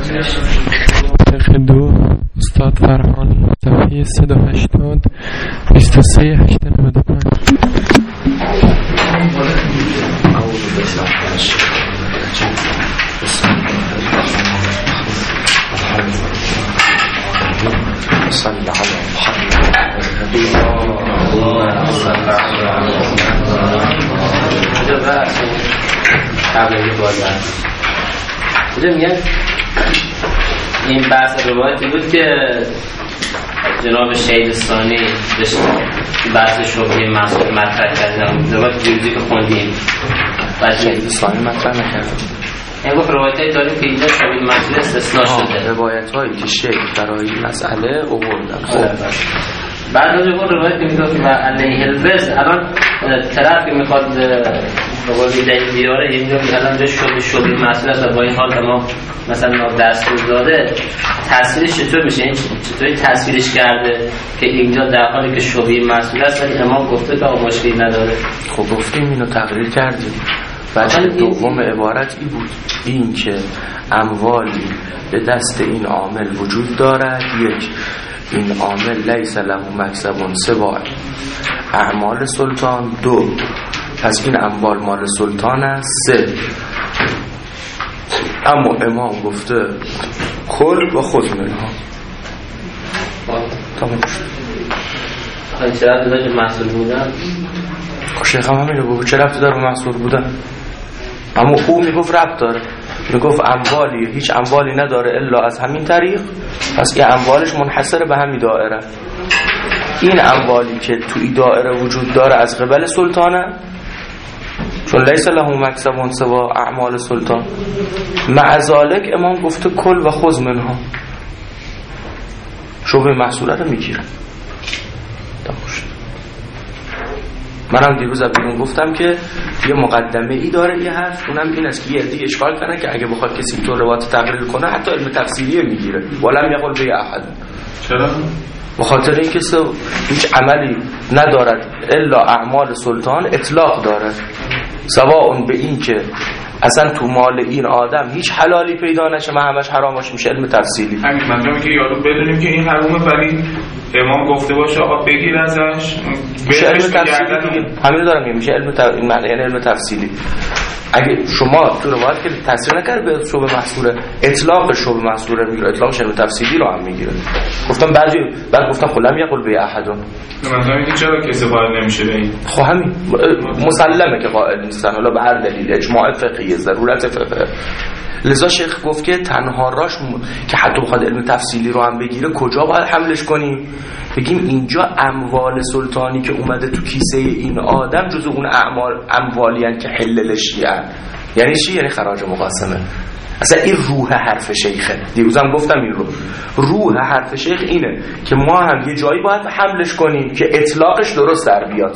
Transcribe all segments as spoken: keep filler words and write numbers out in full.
فقه دو استاد فرهانی صفحه صد و هشتاد بیست و سه هشت نود و پنج. صلی علی محمد اللهم صل علی محمد. قبل اینکه بازم اینجا میگن این بحث روایتی بود که جناب شهیدستانی بحث شبهه محصول مطرح کردن، روایت دیروزی که خوندیم شهیدستانی مطرح نکردن. این گفت روایت هایی داریم که اینجا شبیه محصول استثناء شده، روایت هایی که شیخ برای مسئله اووردن. خب بعد از اون روایت که میگفت و علیه الوز الان طرف که میخواد بقول دلیل بیاره یه میگه الان جا شبیه شبیه محصول است و با این حال امام مثلا دستور داده، تصویرش چطور میشه؟ این چطوری تصویرش کرده که اینجا در حالی که شبیه محصول است ولی امام گفته که مشکلی نداره؟ خب گفتیم اینو تقریر کردیم. بعد دوم عبارت ای بود، این که اموالی به دست این عامل وجود دارد، یک این عامل لیس له مکسب سوا اعمال سلطان، دو پس این اموال مال سلطان است، سه اما امام گفته کل و خود منها. تمام شد. چه رفت داره محصول بودن؟ شیخ هم همینو گفت چه رفت داره محصول بودن؟ اما او میگفت ربط داره، میگفت اموالی هیچ اموالی نداره الا از همین طریق، پس این اموالش منحصر به همین دائره. این اموالی که تو این دائره وجود داره از قبل سلطانه، چون لیس له مکسب سوا اعمال سلطان. مع ذالک امام گفته کل و خذ منها، شبه محصوله رو میگیره. منم دیروز بیرون گفتم که یه مقدمه ای داره یه حرف، اونم این است که یه عده اشکال کنه که اگه بخواد کسی تو روایت تقریر کنه حتی علم تفسیری میگیره، ولم یقل به احد. چرا؟ به خاطر اینکه هیچ عملی ندارد الا اعمال سلطان، اطلاق داره، سواء به این که اصلا تو مال این آدم هیچ حلالی پیدا نشه من همش حرامش میشه، علم تفصیلی. همین منظورم که یارو بدونیم که این حرامه ولی امام گفته باشه آقا بگیر ازش، میشه علم تفصیلی. همین دارم میگم میشه علم تف... این معنی یعنی علم تفصیلی. اگه شما تو روایت که تصریح نکرد به شبه محصوله، اطلاق شبه محصوله میگیره، اطلاق علم تفصیلی رو هم میگیره. گفتم بعضی بعد گفتم خلم یقول به احدون. منظورم اینه چرا کسی قائل نمیشه به این؟ خب همین مسلمه که قائل نیستن، حالا به هر دلیل اجماع فقهی ضرورت فقه. لذا شیخ گفت که تنها راش م... که حتی بخواد علم تفصیلی رو هم بگیره کجا باید حملش کنیم؟ بگیم اینجا اموال سلطانی که اومده تو کیسه این آدم جز اون اعمال اموالی هن که حللشی هن. یعنی چی؟ یعنی خراج مقاسمه. اصلا این روح حرف شیخه. دیروزم گفتم این رو روح حرف شیخ اینه که ما هم یه جایی باید حملش کنیم که اطلاقش درست در بیاد،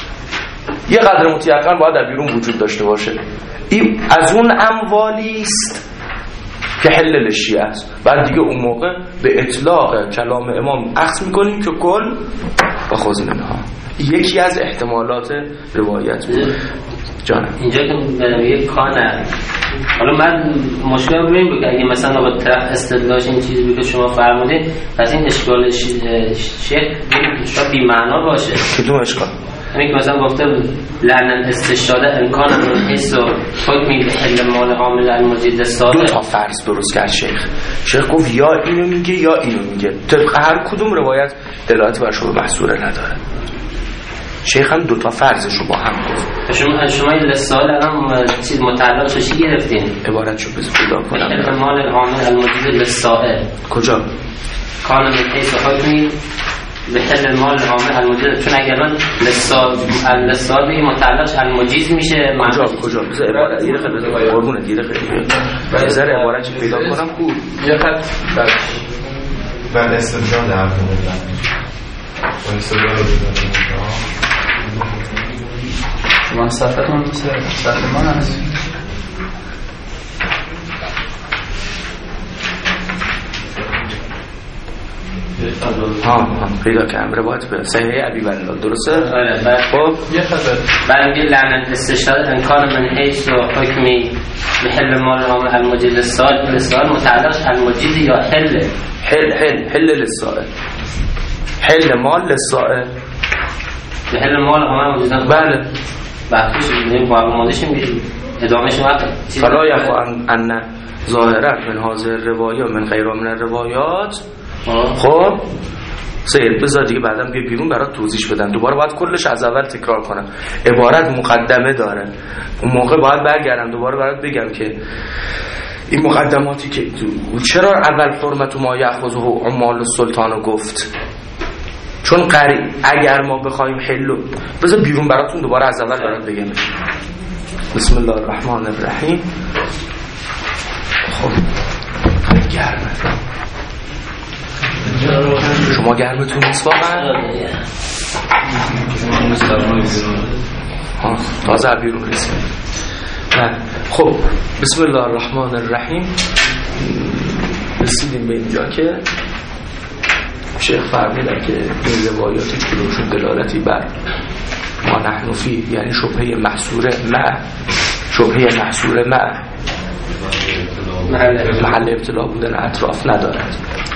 یه قدر متیقن باید در بیرون وجود داشته باشه. این از اون اموالی است که حلل شیعه است. بعد دیگه اون موقع به اطلاق کلام امام اخذ میکنیم که کل و خذ منها. یکی از احتمالات روایت بود. جانم اینجا که میگه کانه، حالا من مشکلم رو این بود که اگه مثلا با طرف استدلاش این چیزی بود که شما فرمودید، پس این اشکال شیخ شاید بی معنا باشه. کدوم اشکال؟ همین که مثلا گفته لعنن استشهاد امکان من حس و حکمی به حل مال عامل المجید ساده. دو تا فرض درست کرد شیخ. شیخ گفت یا اینو میگه یا اینو میگه، طبق هر کدوم روایت دلالت بر شبه محصوله نداره. شیخ هم دو تا فرضشو با هم گفت. شما شما این لسال الان چیز متعلق چی گرفتین؟ عبارتشو بذار پیدا کنم. حل مال عامل المجید للسائل کجا؟ کان من حیث حکمی به حل مال عامل المجید، چون اگر من لسال به متعلقش المجید میشه. کجا کجا بذار عبارت دیگه خیلی بذار قربونه دیگه خیلی بذار عبارتشو پیدا کنم. خوب یه خط بعد استدلال در مورد اون استدلال شما صفتون مثل صفت ما هست. ها ها پیدا کردم روایت به صحیح ابی بلال درسته؟ آره. بعد خب یه خبر بعد میگه لعنت استشهاد امکان من حیث و حکمی بحل مال المجید للسائل للسائل متعلقش المجید یا حل حل حل حل للسائل حل مال للسائل بحل مال همه موجودن بله بحثش میدونیم با مادش میگیم ادامهش وقت فلا یخو ان ظاهرت من حاضر روایات من غیر من روایات. خب سید بذار دیگه بعدم بیا بیرون برات توضیح بدن، دوباره باید کلش از اول تکرار کنم. عبارت مقدمه داره، اون موقع باید برگردم دوباره برات بگم که این مقدماتی که چرا اول حرمت ما یاخذه عمال السلطان گفت، چون قری اگر ما بخوایم حلو بذار بیرون براتون دوباره از اول برات بگم. بسم الله الرحمن الرحیم. خب گرمه شما گرمتون نیست واقعا؟ تازه بیرون رسید. خب بسم الله الرحمن الرحیم. رسیدیم به اینجا که شیخ فرمودن که این روایات کلوشون دلالتی بر ما نحن فی، یعنی شبهه محصوره مع شبهه محصوره مع محل ابتلا بودن اطراف ندارد.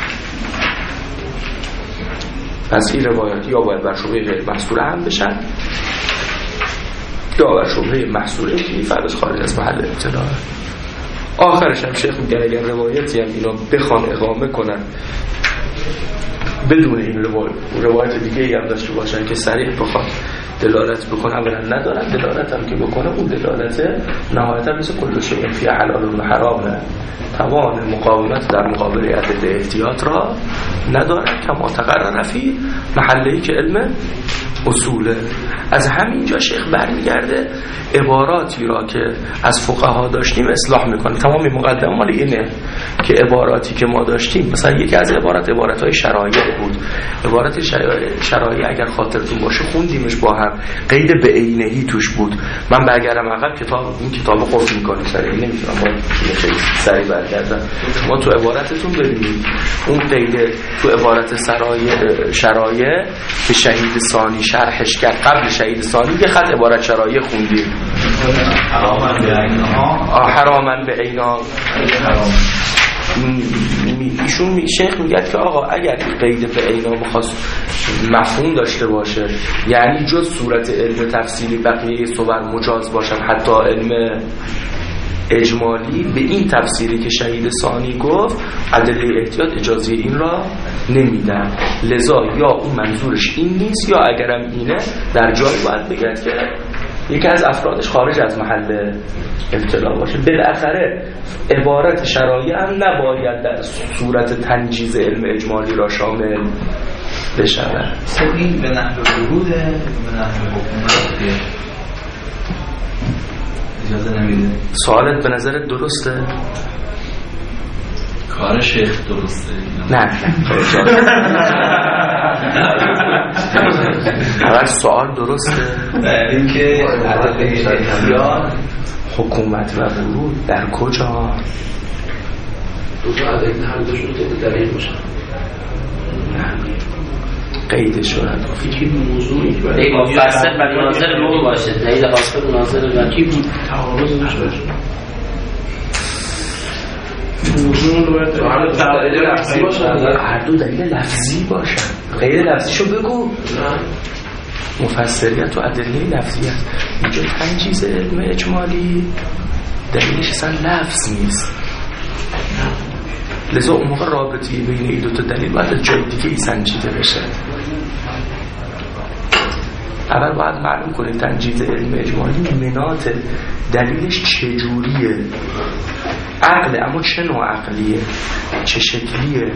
پس این روایات یا باید بر شبهه غیر محصوره هم بشن یا بر شبهه محصوره که فرض خارج از محل ابتلا. آخرش هم شیخ میگه اگر روایتی هم اینا بخوان اقامه کنن بدون این روایت روایت دیگه هم داشته باشن که صریح بخوان دلالت بکنه، اولا ندارن، دلالت هم که بکنه اون دلالت نهایتا مثل کل شیء فی حلال و حرام نه، توان مقاومت در مقابل عدد احتیاط را ندارن کما تقرر فی محله‌ای که علم اصوله. از همینجا شیخ برمیگرده عباراتی را که از فقها داشتیم اصلاح میکنه. تمام مقدمه مال اینه که عباراتی که ما داشتیم، مثلا یکی از عبارات عبارت‌های شرایع بود. عبارت شرایع اگر خاطرتون باشه خوندیمش با هم، قید به عینهی توش بود. من برگردم عقب کتاب این کتاب قرض میکنم سریع نمیتونم با خیلی سریع برگردم. شما تو عبارتتون ببینید اون قید تو عبارت شرایع شرایع که شهید ثانی شرحش کرد قبل شهید ثانی یه خط عبارت شرایع خوندیم حرامن به عینها حرامن به عینها. ایشون شیخ میگه که آقا اگر قید به عینها بخواست مفهوم داشته باشه، یعنی جز صورت علم تفصیلی بقیه صور مجاز باشن حتی علم اجمالی، به این تفسیری که شهید ثانی گفت ادله احتیاط اجازه این را نمیدن. لذا یا اون منظورش این نیست یا اگرم اینه در جای باید بگید که یکی از افرادش خارج از محل ابتلا باشه. بالاخره عبارت شرایع هم نباید در صورت تنجیز علم اجمالی را شامل بشود. این به نحو وروده به نحو حکومت اجازه نمیده. سوالت به نظرت درسته؟ کار شیخ درسته؟ نه اول سوال درسته؟ این که احتیاط حکومت و ورود در کجا؟ دو تا عدد هم داشتون که دلیل باشن قید شدن یکی موضوعی یک مفصل و ناظر روم باشه، دلیل حاصل ناظر و یکی تعارض داشته باشه. موضوع رو باید دلیل لفظی باشه، هر دو دلیل لفظی باشن. غیر لفظیشو بگو. مفسریت و ادله لفظی است. اینجا تنجیز علم اجمالی دلیلش اصلا لفظ نیست. لذا اون موقع رابطی بین این دو تا دلیل باید جای دیگه ای سنجیده بشه. اول باید معلوم کنید تنجیز علم اجمالی مناط دلیلش چجوریه، عقله، اما چه نوع عقلیه، چه شکلیه.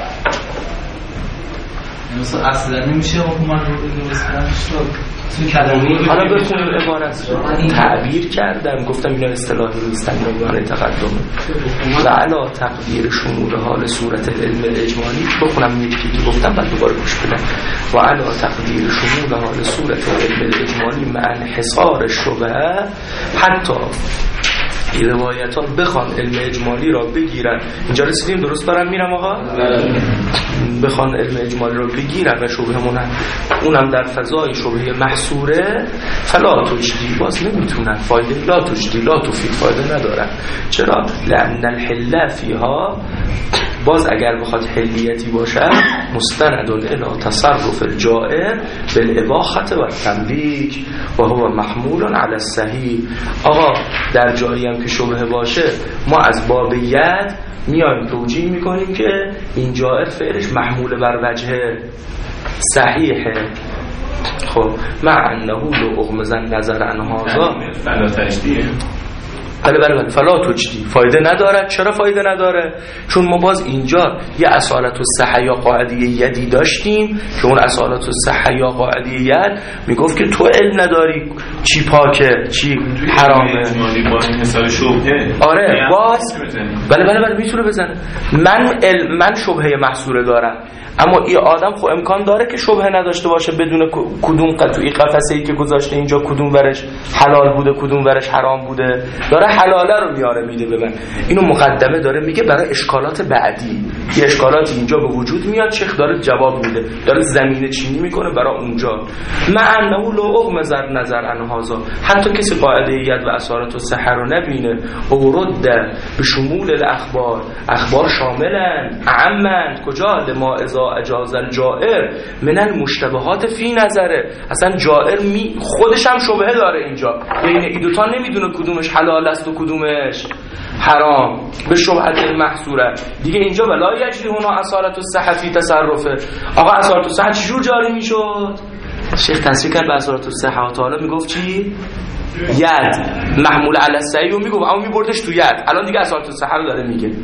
مثلا اصلا نمیشه حکومت رو بگیم حالا بخونیم عبارت تعبیر کردم گفتم اینا اصطلاحی نیستن نوعان تقدمه و علا تقدیر شمول حال صورت علم اجمالی. بخونم یکی که گفتم بعد دوباره گوش بدم. و علا تقدیر شمول حال صورت علم اجمالی مع انحصار شبهه حتی این روایت ها بخوان علم اجمالی را بگیرن. اینجا رسیدیم درست دارم میرم آقا؟ بخوان علم اجمالی را بگیرن و شبهه منن اونم در فضای شبهه محصوره فلا تجدی باز نمیتونن فایده لا تجدی لا تفید فایده ندارن. چرا؟ لأن الحل فیها باز اگر بخواد حلیتی باشه مستندون الى تصرف الجائر بالاباحه و التملیک و هو محمول علی الصحیح. آقا در جایی هم که شبهه باشه ما از باب ید میایم توجیه میکنیم که این جائر فعلش محمول بر وجه صحیحه. خب مع انه لو اغمض النظر عن هذا فلا تجدیه بله بله بله فلا تجدی فایده نداره. چرا فایده نداره؟ چون ما باز اینجا یه اصالت الصحه یا قاعده یدی داشتیم که اون اصالت الصحه یا قاعده ید میگفت که تو علم نداری چی پاکه چی حرامه. با این مثال شبهه آره باز بله بله بله میتونه بزنه. من علم من شبهه محصوره دارم اما این آدم خب امکان داره که شبهه نداشته باشه بدون کدوم قطعی قفسه‌ای که گذاشته اینجا کدوم ورش حلال بوده کدوم ورش حرام بوده داره حلاله رو میاره میده به من. اینو مقدمه داره میگه برای اشکالات بعدی. یه اشکالاتی اینجا به وجود میاد شیخ داره جواب میده داره زمینه چینی میکنه برای اونجا. مع انه لو اغمض النظر عن هذا حتی کسی قاعده ید و اصالت الصحه رو نبینه او رد به شمول الاخبار اخبار شاملن عمن کجا لما اذا اجاز الجائر من المشتبهات فی نظره. اصلا جائر می خودش هم شبهه داره اینجا بین این دو تا نمیدونه کدومش حلال است و کدومش حرام به شبهت المحصوره دیگه. اینجا ولا یجری هنا اصالت الصحه فی تصرفه. آقا اصالت الصحه چجور جاری میشد؟ شیخ تصریح کرد به اصالت الصحه و تعالی میگفت چی؟ ید محمول علی الصحیح رو میگفت اما میبردش تو ید. الان دیگه اصالت الصحه رو داره میگه.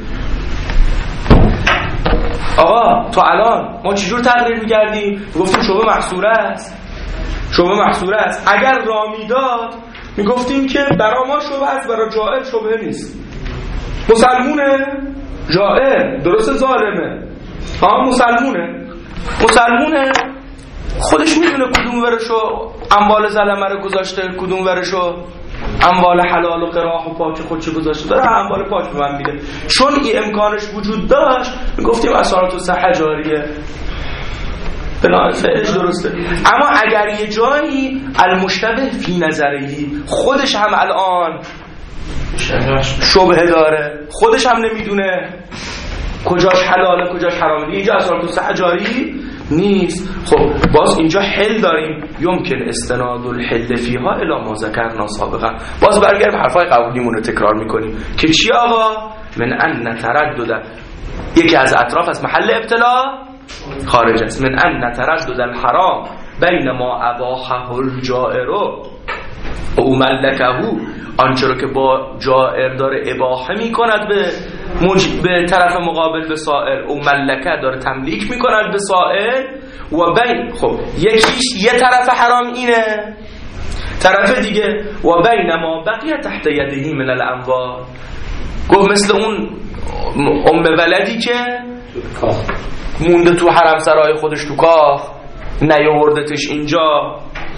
آقا تو الان ما چجور تقریر می‌کردیم؟ میگفتیم شبهه محصوره است. شبهه محصوره است. اگر را میداد میگفتیم که برای ما شبهه است برای جائر شبهه نیست. مسلمونه جائر درست ظالمه ها مسلمونه مسلمونه خودش میدونه کدوم ورشو اموال ظلمه رو گذاشته کدوم ورشو اموال حلال و قراح و پاک خودش گذاشته داره اموال پاک به من میده. چون این امکانش وجود داشت میگفتیم اصالت الصحه جاریه بنا فعلش درسته. اما اگر یه جایی المشتبه فی نظری خودش هم الان شبهه داره خودش هم نمیدونه کجاش حلاله کجاش حرامه اینجا اصالت الصحه جاری نیست. خب باز اینجا حل داریم یمکن استناد الحل فیها الی ما ذکرنا سابقا. باز برگردیم حرفای قبلیمون رو تکرار میکنیم که چی آقا؟ من ان تردد یکی از اطراف از محل ابتلا خارج است. من ان تردد الحرام بین ما اباحه الجائر او ملکه آنچه رو که با جائر داره اباحه میکند به مج... به طرف مقابل به سائل او ملکه داره تملیک میکند به سائل و بین خب یکیش یه طرف حرام اینه طرف دیگه و بین ما بقیه تحت یدهی من الاموال. گفت مثل اون ام ولدی که مونده تو حرم سرای خودش تو کاخ نیاوردتش اینجا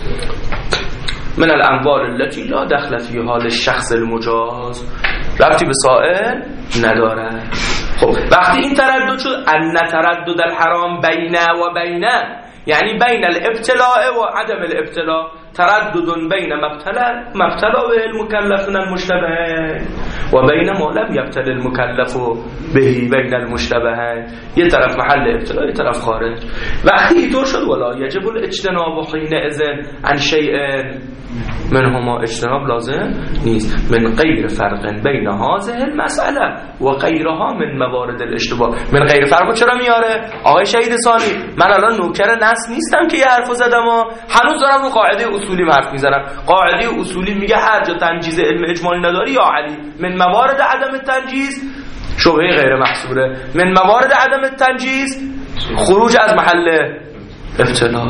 من الاموال التي لا دخل فيها للشخص المجاز ربطی به سائل نداره. خب وقتی این تردد شد ان تردد الحرام بین و بین یعنی بین الابتلاء و عدم الابتلاء تردد بین مبتلا مبتلا به المکلف من المشتبه و بین ما لم یبتل المکلف به بین المشتبه. یه طرف محل ابتلا یه طرف خارج. وقتی اینطور شد ولا یجب الاجتناب حینئذ عن شیء منهما اجتناب لازم نیست من غیر فرق بین هذه المسئله و غیرها من موارد الاشتباه. من غیر فرق چرا میاره آقای شهید ثانی؟ من الان نوکر نص نیستم که یه حرفو زدم و هنوز دارم رو قاعده اصولی حرف میزنم. قاعده اصولی میگه هر جا تنجیز علم اجمالی نداری یا علی من موارد عدم التنجیز شبهه غیر محصوره من موارد عدم التنجیز خروج از محل ابتلا.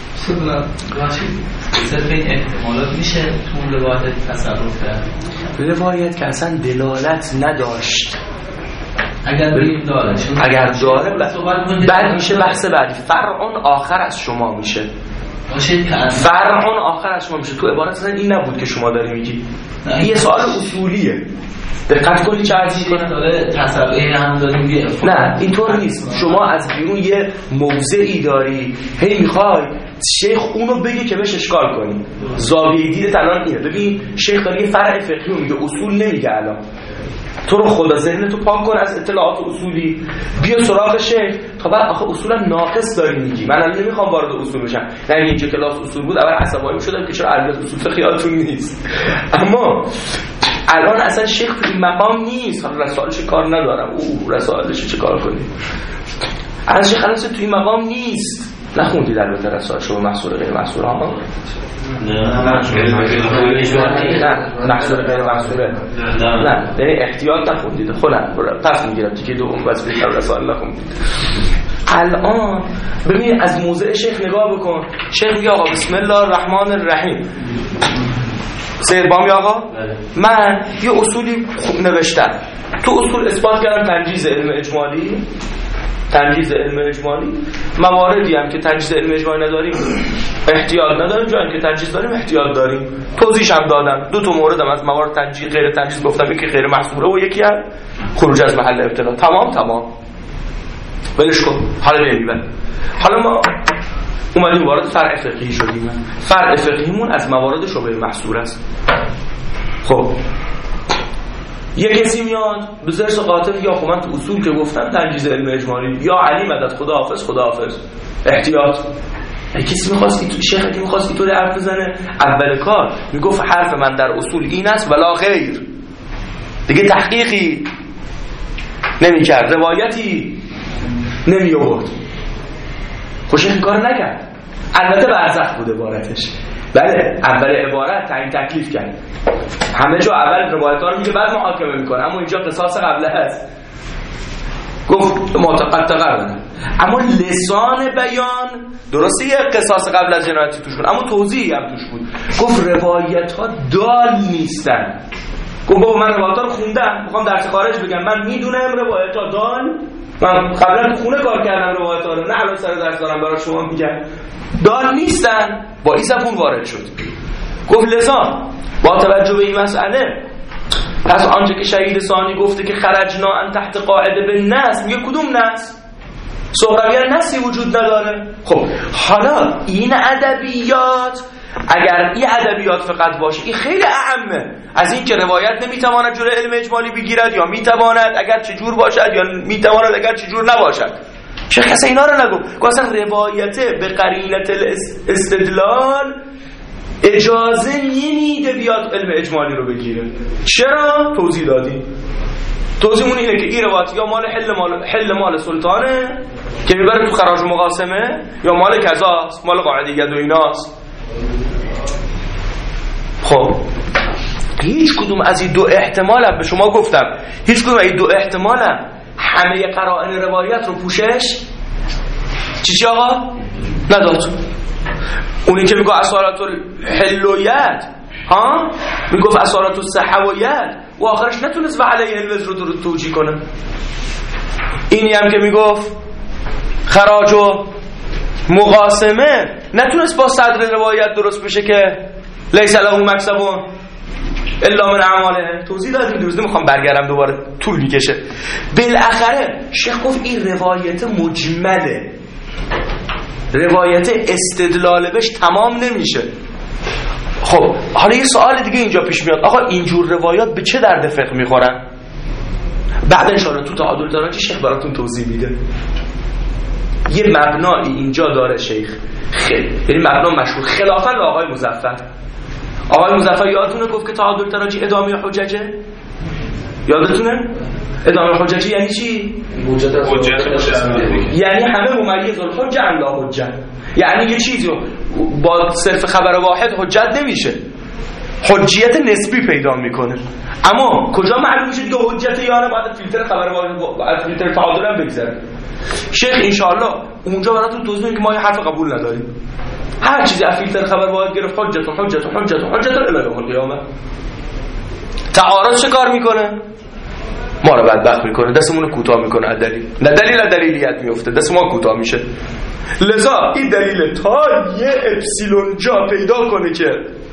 صرف این احتمالات میشه تو اون روایت تصرف کرد روایت که اصلا دلالت نداشت اگر بگیم داره اگر داره بعد میشه بحث بعدی فرعون آخر از شما میشه فرعون آخر شما میشه. تو عبارت اصلا این نبود که شما داری میگی. یه سوال اصولیه. دقت کنی چه عرضی کنم داره تصویر هم داره میگه. نه اینطور نیست. شما از بیرون یه موضعی داری، هی میخوای شیخ اونو بگه که بهش اشکال کنی. زاویه دیدت الان اینه. ببین شیخ داره یه فرع فقهی رو میگه، اصول نمیگه. الان تو رو خدا ذهنتو پاک کن از اطلاعات اصولی، بیا سراغ شیخ. تا بعد آخه اصولا ناقص داری میگی. من الان نمیخوام وارد اصول بشم. نه اینجا کلاس اصول بود اول عصبانی شدم که چرا علت اصول خیالتون نیست. اما الان اصلا شیخ تو این مقام نیست. حالا رسالش کار ندارم، او رسالش چه کار کنی. الان شیخ الان تو این مقام نیست. نخوندید البته رسالش رو محصول غیر محصول ها؟ نه محصول غیر محصوله. نه به احتیاط نخوندید. خودم پس میگیرم دیگه دوم بس بهتر رسال نخوندید. الان ببین از موضع شیخ نگاه بکن. شیخ میگه آقا بسم الله الرحمن الرحیم. سید بامی آقا من یه اصولی نوشتم. تو اصول اثبات کردم تنجیز علم اجمالی، تنجیز علم اجمالی. مواردی هم که تنجیز علم اجمالی نداریم احتیاط نداریم، جایی که تنجیز داریم احتیاط داریم. توضیحش هم دادم. دو تا موردم از موارد تنجیز غیر تنجیز گفتم، یکی غیر محصوره و یکی هم خروج از محل ابتلا. تمام تمام ولش کن. حالا بریم. حالا ما اومدیم وارد فرع فقهی شدیم. فرع فقهیمون از موارد شبهه محصور است. خب یه کسی میاد به زرس قاطع یا خب من تو اصول که گفتم تنجیز علم اجمالی یا علی مدد خداحافظ خداحافظ احتیاط. یه کسی می‌خواست که شیخ که می‌خواست اینطوری حرف بزنه، اول کار میگفت حرف من در اصول این است ولا غیر. دیگه تحقیقی نمی‌کرد، روایتی نمی آورد. خوش این کار نکرد. البته برزخ بود عبارتش. بله اول عبارت تعیین تکلیف کرد. همه جا اول روایت ها رو میگه بعد محاکمه میکنه، اما اینجا قصاص قبله هست. گفت معتقد تقرر. اما لسان بیان درسته یه قصاص قبل از جنایتی توش بود، اما توضیحی هم توش بود. گفت روایت ها دال نیستن. گفت بابا من روایت ها رو خوندم، میخوام درس خارج بگم، من میدونم روایت ها دال، من قبلا تو خونه کار کردم روایت ها رو، نه الان سر درس دارم برای شما میگم دال نیستن. با این زبون وارد شد. گفت لسان با توجه به این مسئله پس آنچه که شهید ثانی گفته که خرجنا ان تحت قاعده به نص، میگه کدوم نص؟ سهروی نصی وجود نداره. خب حالا این ادبیات اگر این ادبیات فقط باشه این خیلی اهمه از این که روایت نمیتواند جلوی علم اجمالی بگیرد یا میتواند اگر چه جور باشد یا میتواند اگر چه جور نباشد. چه کسی اینا رو نگو. اصلا روایت به قرینت استدلال اجازه نمیده بیاد علم اجمالی رو بگیره. چرا؟ توضیح دادیم. توضیحمون اینه که این روایت یا مال حل مال حل مال سلطانه که میبره تو خراج مقاسمه، یا مال کذاست، مال قاعده ید و ایناست. خب هیچ کدوم از این دو احتمال هم به شما گفتم، هیچ کدوم از این دو احتمال هم همه قرائن روایت رو پوشش چی چی آقا؟ نداد. اونی که میگه اصالت الحلویت ها میگفت اصالت الصحویت و آخرش نتونست و علیه الوزر رو توجیه کنه. اینی هم که میگفت خراج و مقاسمه نتونست با صدر روایت درست بشه که لیس له مکسبون الا من اعماله. توضیح دادیم دوست، نمیخوام برگردم دوباره طول میکشه. بالاخره شیخ گفت این روایت مجمله، روایت استدلال بهش تمام نمیشه. خب حالا یه سوال دیگه اینجا پیش میاد، آقا اینجور روایات به چه درد فقه میخورن؟ بعد انشاءالله تو تعادل دراجی شیخ براتون توضیح میده. یه مبنایی اینجا داره شیخ، خیلی یعنی مبنا مشهور خلافا به آقای مظفر. آقای مظفر یادتونه گفت که تعادل تراجی ادامه حججه؟ یادتونه؟ ادامه حججه یعنی چی؟ یعنی همه ممیز الحجه ام لا حجه، یعنی یه چیزی با صرف خبر واحد حجت نمیشه، حجیت نسبی پیدا میکنه. اما کجا معلوم میشه دیگه حجت یا نه؟ بعد فیلتر خبر واحد بعد فیلتر تعادل هم بگذره. شیخ انشاءالله اونجا براتون توضیح میده که ما یه حرف قبول نداریم. هر چیزی از فیلتر خبر واحد گرفت حجت و حجت و حجت و حجت الی یوم القیامه. تعارض چه کار میکنه؟ ما رو بدبخت میکنه، دستمون رو کوتاه میکنه از دلیل نه دلیل از دلیلیت میفته، دست ما کوتاه میشه. لذا این دلیل تا یه اپسیلون جا پیدا کنه که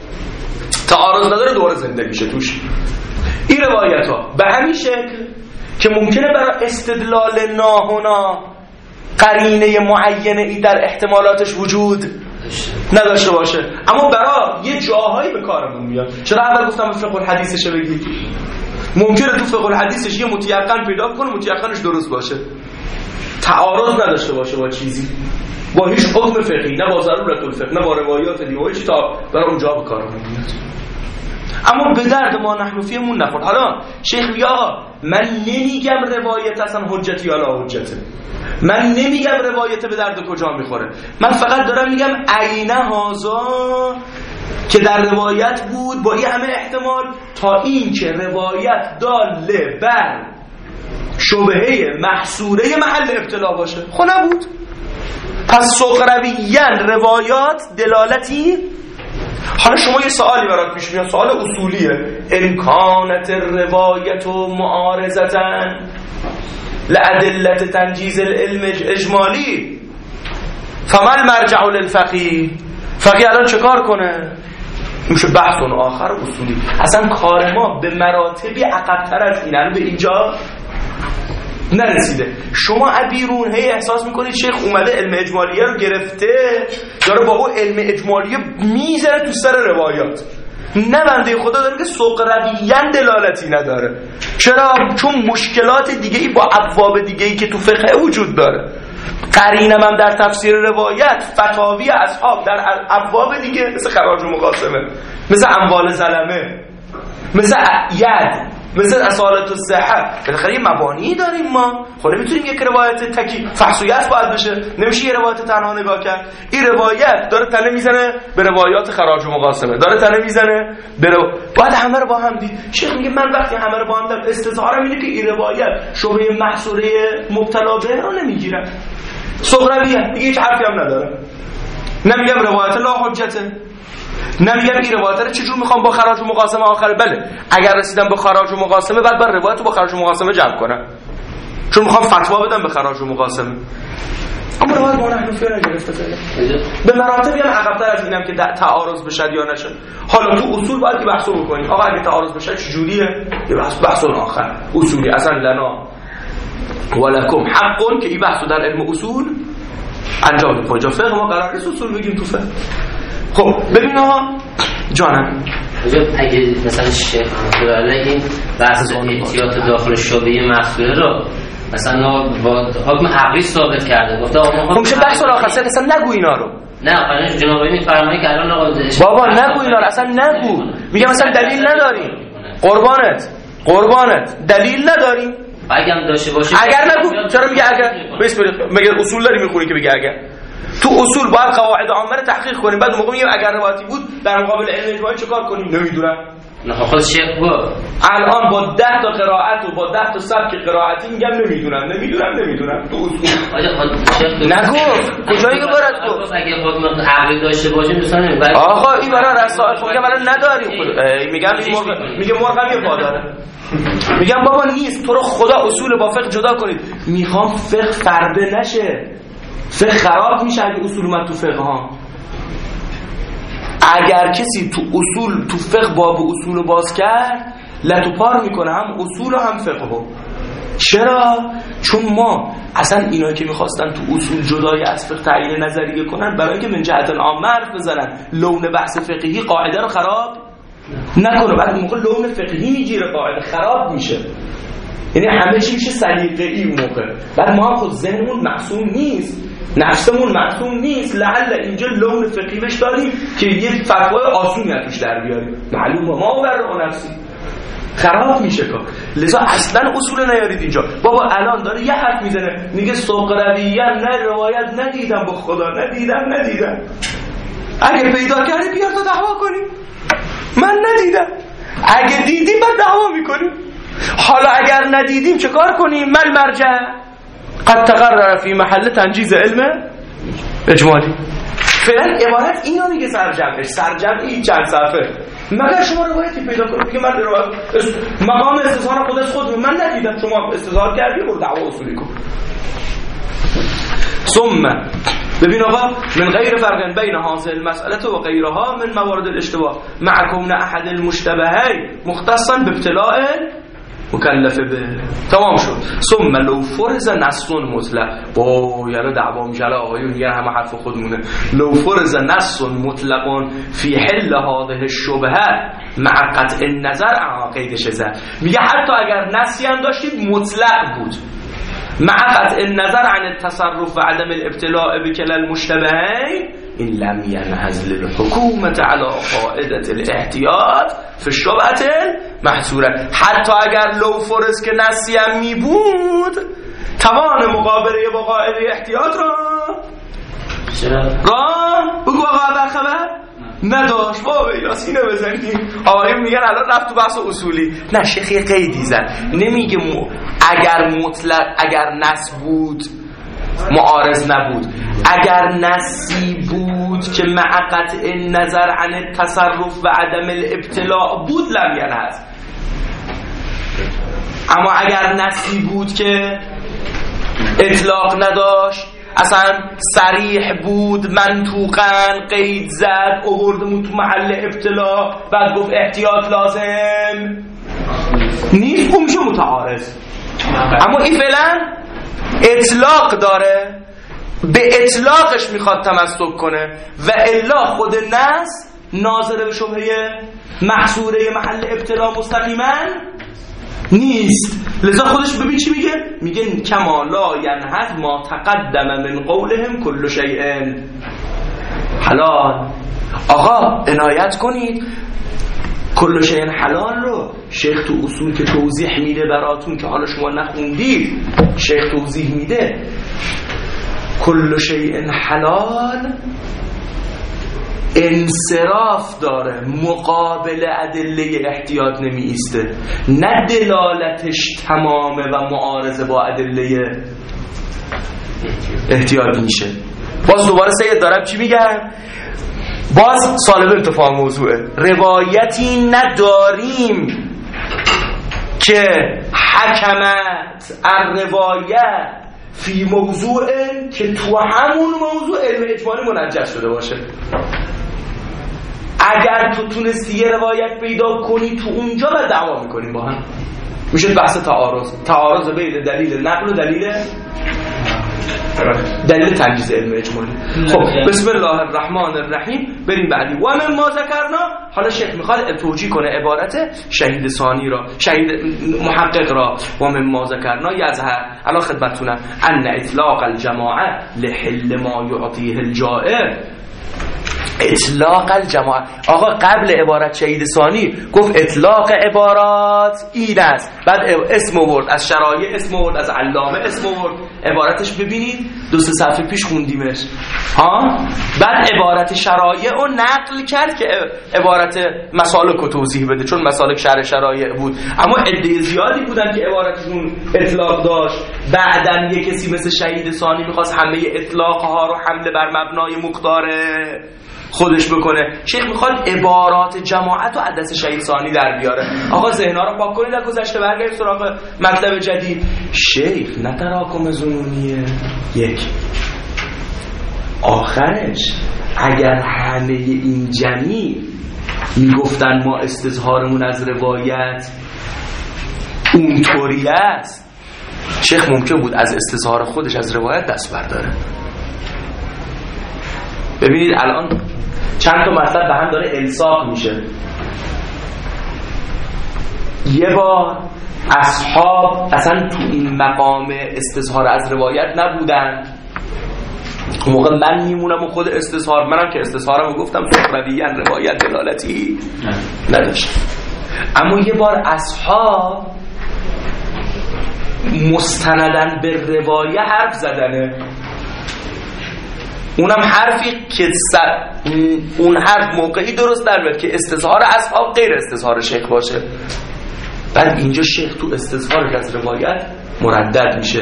تعارض نداره دوباره زنده میشه توش. این روایت ها به همین شکل که ممکنه برای استدلال ناهنا قرینه معینه ای در احتمالاتش وجود نداشته باشه، اما برای یه جاهایی به کارمون میاد. چرا اول گفتم فقه الحدیثش بگید؟ ممکنه تو فقه الحدیثش یه متیقن پیدا کنه، متیقنش درست باشه، تعارض نداشته باشه با چیزی، با هیچ حکم فقهی، نه با ضرورت الفقه، نه با روایات دیگه، چی تا برای اونجا به کارمون میاد. اما به درد ما نحنفیمون نخورد. حالا شیخ میگه آقا من نمیگم روایت اصلا حجتی یا لا حجته، من نمیگم روایت به درد کجا میخوره، من فقط دارم میگم عینه هازا که در روایت بود با این همه احتمال، تا این که روایت داله بر شبهه محصوره محل ابتلا باشه. خب نبود، پس سقرویین روایات دلالتی. حالا شما یه سوالی برات پیش میاد، سوال اصولیه، امکانت روایت و معارضتن لعدلت تنجیز العلم اجمالی فمن مرجع للفقیه، فقیه الان چه کار کنه؟ میشه بحث اون آخر اصولی. اصلا کار ما به مراتبی عقب‌تر از این، به اینجا نرسیده. شما بیرون هی احساس میکنید شیخ اومده علم اجمالیه رو گرفته داره با اون علم اجمالیه میزنه تو سر روایات. نه بنده خدا داره که سقرویین دلالتی نداره. چرا؟ چون مشکلات دیگه ای با ابواب دیگه ای که تو فقه وجود داره. قرینم هم در تفسیر روایت فتاوی اصحاب در ابواب دیگه مثل خراج و مقاسمه، مثل اموال ظلمه، مثل ید، مثل اصالت و صحت. بالاخره یه مبانی داریم ما. خب نمیتونیم یک روایت تکی فحصویت باید بشه، نمیشه یه روایت تنها نگاه کرد. این روایت داره تنه میزنه به روایات خراج و مقاسمه، داره تنه میزنه به رو... باید همه رو با هم دید. شیخ میگه من وقتی همه رو با هم دارم استظهارم اینه که این روایت شبهه محصوره مبتلا به رو نمیگیره. سقرویه دیگه هیچ حرفی هم نداره. نمیگم روایت لا حجته، نمیگم این روایت رو چجور میخوام با خراج و مقاسمه آخره. بله اگر رسیدم به خراج و مقاسمه بعد بر روایت رو با خراج و مقاسمه جمع کنم، چون میخوام فتوا بدم به خراج و مقاسمه. اما روایت ما نحنفی رو نگرفته زده به مراتبی هم عقب‌تر از اینم که تعارض بشه یا نشه. حالا تو اصول باید که بحثو بکنیم آقا اگه تعارض بشه چجوریه، یه بحث بحث اون آخر اصولی. اصلا لنا ولکم حقون که این بحثو در علم اصول انجام بدیم. کجا فقه ما قرار نیست اصول بگیم تو فقه. خب ببین آقا جانم، اگه مثلا شیخ مطلع این بحث احتیاط داخل شبهه محصوله رو مثلا با حکم عقلی ثابت کرده، گفته آقا میشه بحث آخر سر اصلا نگو اینا رو. نه خانم جناب عالی میفرمایید که الان آقا بابا نگو اینا رو، اصلا نگو. میگم مثلا دلیل نداریم. قربانت قربانت دلیل نداریم. اگه داشته باشه اگر نگو. چرا میگه اگر؟ بس مگه اصول داری میخونی که بگه اگر؟ تو اصول باید قواعد عامه رو تحقیق کنیم، بعد موقع میگیم اگر روایتی بود در مقابل علم اجماعی چه کار کنیم؟ نمیدونم. نه خود شیخ با الان با ده تا قرائت و با ده تا سبک قرائتی میگم نمیدونم نمیدونم نمیدونم تو اصول. آقا خود شیخ نگو کجایی که برات گفت اگه حکم عقلی داشته باشه مثلا آقا این برای رسائل میگم الان نداریم. میگم این مرغ میگه مرغم یه پا داره. میگم بابا نیست، تو رو خدا اصول با فقه جدا کنید. میخوام فقه فربه نشه، فقه خراب میشه اگه اصول اومد تو فقه ها. اگر کسی تو اصول تو فقه باب اصول باز کرد لتو پار میکنه، هم اصول و هم فقه ها. چرا؟ چون ما اصلا اینا که میخواستن تو اصول جدای از فقه تعیین نظریه کنن برای اینکه من جهت العامه حرف بزنن، لون بحث فقهی قاعده رو خراب نکنه. بعد موقع لون فقهی میگیره قاعده خراب میشه، یعنی همه چی میشه سلیقه‌ای اون موقع. بعد ما هم خود ذهنمون معصوم نیست، نفسمون معصوم نیست، لعل اینجا لون فقهی بهش داریم که یه فتوای آسونی ازش در بیاریم. معلومه ما بر نفسی خراب میشه کار. لذا اصلا اصول نیارید اینجا. بابا الان داره یه حرف میزنه میگه سقرویین نه روایت ندیدم، با خدا ندیدم ندیدم. اگه پیدا کردی بیار تا دعوا کنیم. من ندیدم. اگه دیدیم بعد دعوا میکنیم. حالا اگر ندیدیم چه کار کنیم؟ من مرجع قد تقرر فی محل تنجیز علم اجمالی. فعلا عبارت اینو میگه سرجمعش. سرجمعی چند صفحه مگر شما روایتی پیدا کنید که من روایت مقام استظهار خود از خود من ندیدم، شما استظهار کردی برو دعوا اصولی کن. ثم ببین آقا من غیر فرق بین هذه المسأله و غیرها من موارد الاشتباه مع کون احد المشتبهین مختصا بابتلاء مکلف به. تمام شد. ثم لو فرض نص مطلق با یلا دعوا میشه آقایون دیگه همه حرف خودمونه. لو فرض نص مطلق فی حل هذه الشبهه مع قطع النظر عن قیدش زد. میگه حتی اگر نصی هم داشتید مطلق بود مع قطع النظر عن التصرف و عدم الابتلاء بكلا المشتبهين این لم ينهز للحكومة على قاعدة الاحتیاط في الشبهة المحصورة. حتی اگر لو فرض که نصی هم می بود توان مقابله با قاعده احتیاط را را بگو آقا در خبر نداشت. بابا یاسینه بزنیم آقایون میگن الان رفت تو بحث اصولی. نه شیخ یه قیدی زد، نمیگه م... اگر مطلق اگر نص بود معارض نبود، اگر نصی بود که مع قطع نظر عن التصرف و عدم الابتلاء بود لم ینهز. اما اگر نصی بود که اطلاق نداشت اصلا صریح بود منطوقاً قید زد آوردمون تو محل ابتلا بعد گفت احتیاط لازم نیست، اون میشه متعارض. اما این فعلا اطلاق داره، به اطلاقش میخواد تمسک کنه و الا خود نص ناظر به شبهه محصوره محل ابتلا مستقیما نیست. لذا خودش ببین چی میگه، میگه کما لا ینهز ما تقدم من قولهم کل شیء حلال. آقا عنایت کنید کل شیء حلال رو شیخ تو اصول که توضیح میده براتون که حالا شما نخوندید، شیخ توضیح میده کل شیء حلال انصراف داره، مقابل ادله احتیاط نمی ایسته، نه دلالتش تمامه و معارضه با ادله احتیاط میشه. باز دوباره سید دارم چی میگم، باز سالب انتفاع موضوعه. روایتی نداریم که حکمت الروایت فی موضوع که تو همون موضوع علم اجمالی منجز شده باشه. اگر تو تونستی یه روایت پیدا کنی تو اونجا و دعوا میکنیم با هم، میشه بحث تعارض تعارض بین دلیل نقل و دلیل دلیل تنجیز علم اجمالی. خب بسم الله الرحمن الرحیم بریم بعدی. و من ما ذکرنا، حالا شیخ میخواد توجیه کنه عبارت شهید ثانی را، شهید محقق را. و من ما ذکرنا یظهر الان خدمتتونم ان اطلاق الجماعه لحل ما یعطیه الجائر. اطلاق الجماعه، آقا قبل عبارت شهید ثانی گفت اطلاق عبارات این است، بعد اسم آورد از شرایع، اسم آورد از علامه، اسم آورد. عبارتش ببینید دو سه صفحه پیش خوندیمش ها. بعد عبارت شرایع رو نقل کرد که عبارت مسالک رو توضیح بده، چون مسالک شرح شرایع بود. اما عده زیادی بودن که عبارتشون اطلاق داشت. بعدن یک کسی مثل شهید ثانی میخواست همه اطلاق ها رو حمله بر مبنای مقدار خودش بکنه. شیخ میخواد عبارات جماعت و عدس شهید ثانی در بیاره. آقا ذهن‌ها رو پاک کنید، از گذشته برگردید سراغ مطلب جدید. شیخ نه تراکم ظنونیه. یک آخرش اگر همه این جمعی میگفتن ما استظهارمون از روایت اونطوری است، شیخ ممکن بود از استظهار خودش از روایت دست برداره. ببینید الان چند تا مطلب به هم داره الصاق میشه. یه بار اصحاب اصلا تو این مقام استظهار از روایت نبودن، اون موقع من میمونم و خود استظهار، منم که استظهارم رو گفتم سخرویاً روایت دلالتی نداشت. اما یه بار اصحاب مستندن به روایه حرف زدنه، اونم حرفی که سر اون حرف موقعی درست در بیاد که استظهار اصحاب غیر استظهار شیخ باشه. بعد اینجا شیخ تو استظهار از روایت مردد میشه،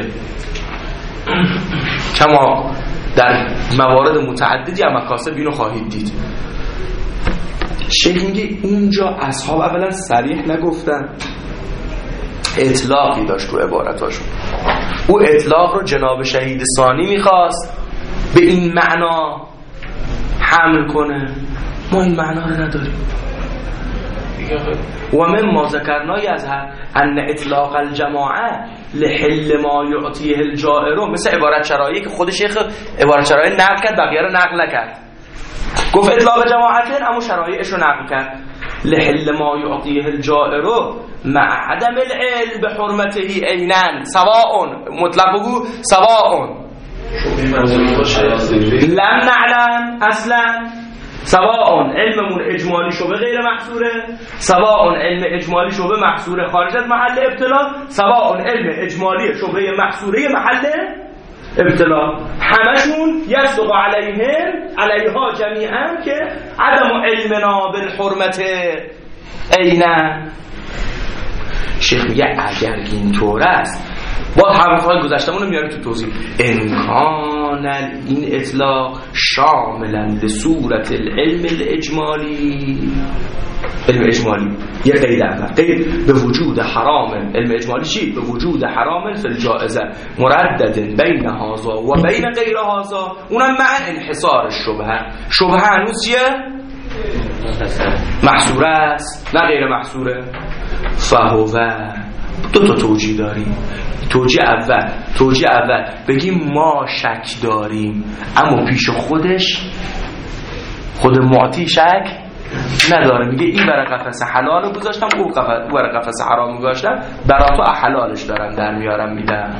کما در موارد متعددی هم مکاسب اینو خواهید دید. شیخ میگه اونجا اصحاب اولا صریح نگفتن، اطلاقی داشت تو عبارتاشون. او اطلاق رو جناب شهید ثانی میخواست به این معنا حمل کنه، ما این معنا رو نداریم. و من ما ذکرنای از ان اطلاق الجماعه لحل ما یعطیه الجائر، مثل عبارت شرایی که خود شیخ عبارت شرایی نقل کرد بقیه رو نقل نکرد. گفت اطلاق جماعتین اما شرایعش رو نقل کرد. لحل ما یعطیه الجائر مع عدم العلم بحرمته عیناً سواء، مطلق بگو سواء لم نعلم اصلا، سواء علممون اجمالی شبه غیر محصوره، سواء علم اجمالی شبه محصوره خارج از محل ابتلا، سواء علم اجمالی شبه محصوره محل ابتلا. همشون یصدق علیهم علیها جمیعا که عدم علمنا بالحرمت عیناً. شیخ میگه اگر اینطور است، با حرفای گذشتمون رو میاریم تو توضیح، امکان این اطلاق شاملا لصورت العلم الاجمالی، علم اجمالی یه قید اول، قید به وجود حرام، علم اجمالی چی؟ به وجود حرام فی الجائزه مردد بین هذا و بین غیر هذا، اونم مع انحصار الشبهه. شبهه هنوز چیه؟ محصوره است نه غیر محصوره. فهو دو تا توجیه داریم. توجیه اول توجیه اول بگیم ما شک داریم اما پیش خودش خود معطی شک نداره، میگه این برای قفس حلال رو گذاشتم، او برای قفس حرام گذاشتم، برای تو حلالش دارم در میارم میدم.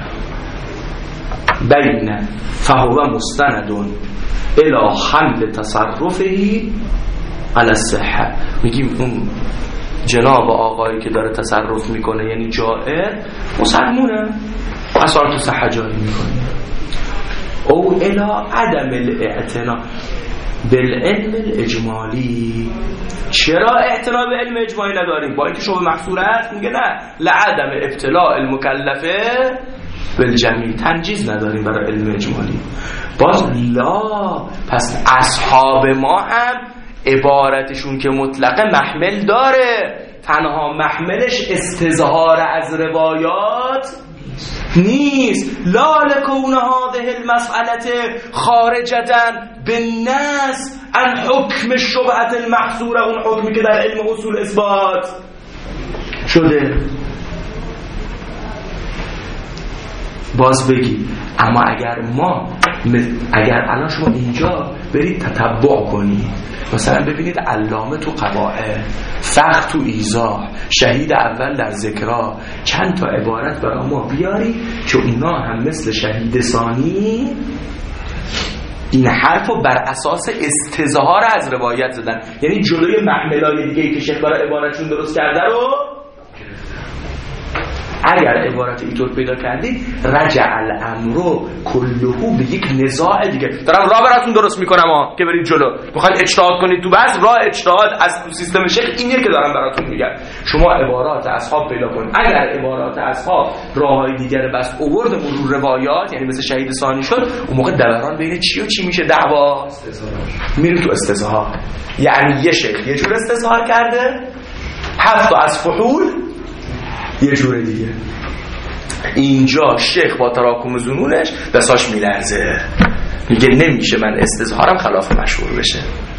بین فهو مستندون الی حمل تصرفی علی الصحه، میگیم اون جناب آقایی که داره تصرف میکنه یعنی جائر مسلمونه، اصلا تو صحه جاری میکنه. او الی عدم الاعتنا بالعلم الاجمالی. چرا اعتنا به علم اجمالی نداریم؟ با اینکه شبه محصور است، میگه نه، لعدم ابتلاء المکلفه بالجمیع، تنجیز نداریم برای علم اجمالی. باز لا، پس اصحاب ما هم عبارتشون که مطلقه محمل داره، تنها محملش استظهار از روایات نیست. لا لکون هذه المسئله خارجتا بالنص عن حکم الشبهه المحصوره، اون حکمی که در علم اصول اثبات شده. باز بگی اما اگر ما اگر الان شما اینجا برید تتبع کنید، مثلا ببینید علامه تو قواعد، فقه تو ایضاح، شهید اول در ذکرها، چند تا عبارت برای ما بیاری که اونا هم مثل شهید ثانی این حرف رو بر اساس استظهار از روایت زدن، یعنی جلوی محملای دیگه که شیخ برای عبارتشون درست کرده رو اگر عبارت اینطور پیدا کردید رجع الامر کلهو به یک نزاع دیگه. دارم راه براتون درست میکنم ها که برید جلو، میخواید اجتهاد کنید تو بحث، راه اجتهاد از سیستم شیخ اینیه که دارم براتون میگم. شما عبارات اصحاب پیدا کنید، اگر عبارات اصحاب راههای دیگر بس اوورد مرور روایات، یعنی مثل شهید ثانی شد، اون موقع دوران بین چی و چی میشه؟ دعوا میریم تو استظهار. یعنی یه شیخ یه جور استظهار کرده، هفت از فحول یه جور دیگه. اینجا شیخ با تراکم ظنونش دستاش میلرزه، میگه نمیشه من استظهارم خلاف مشهور بشه.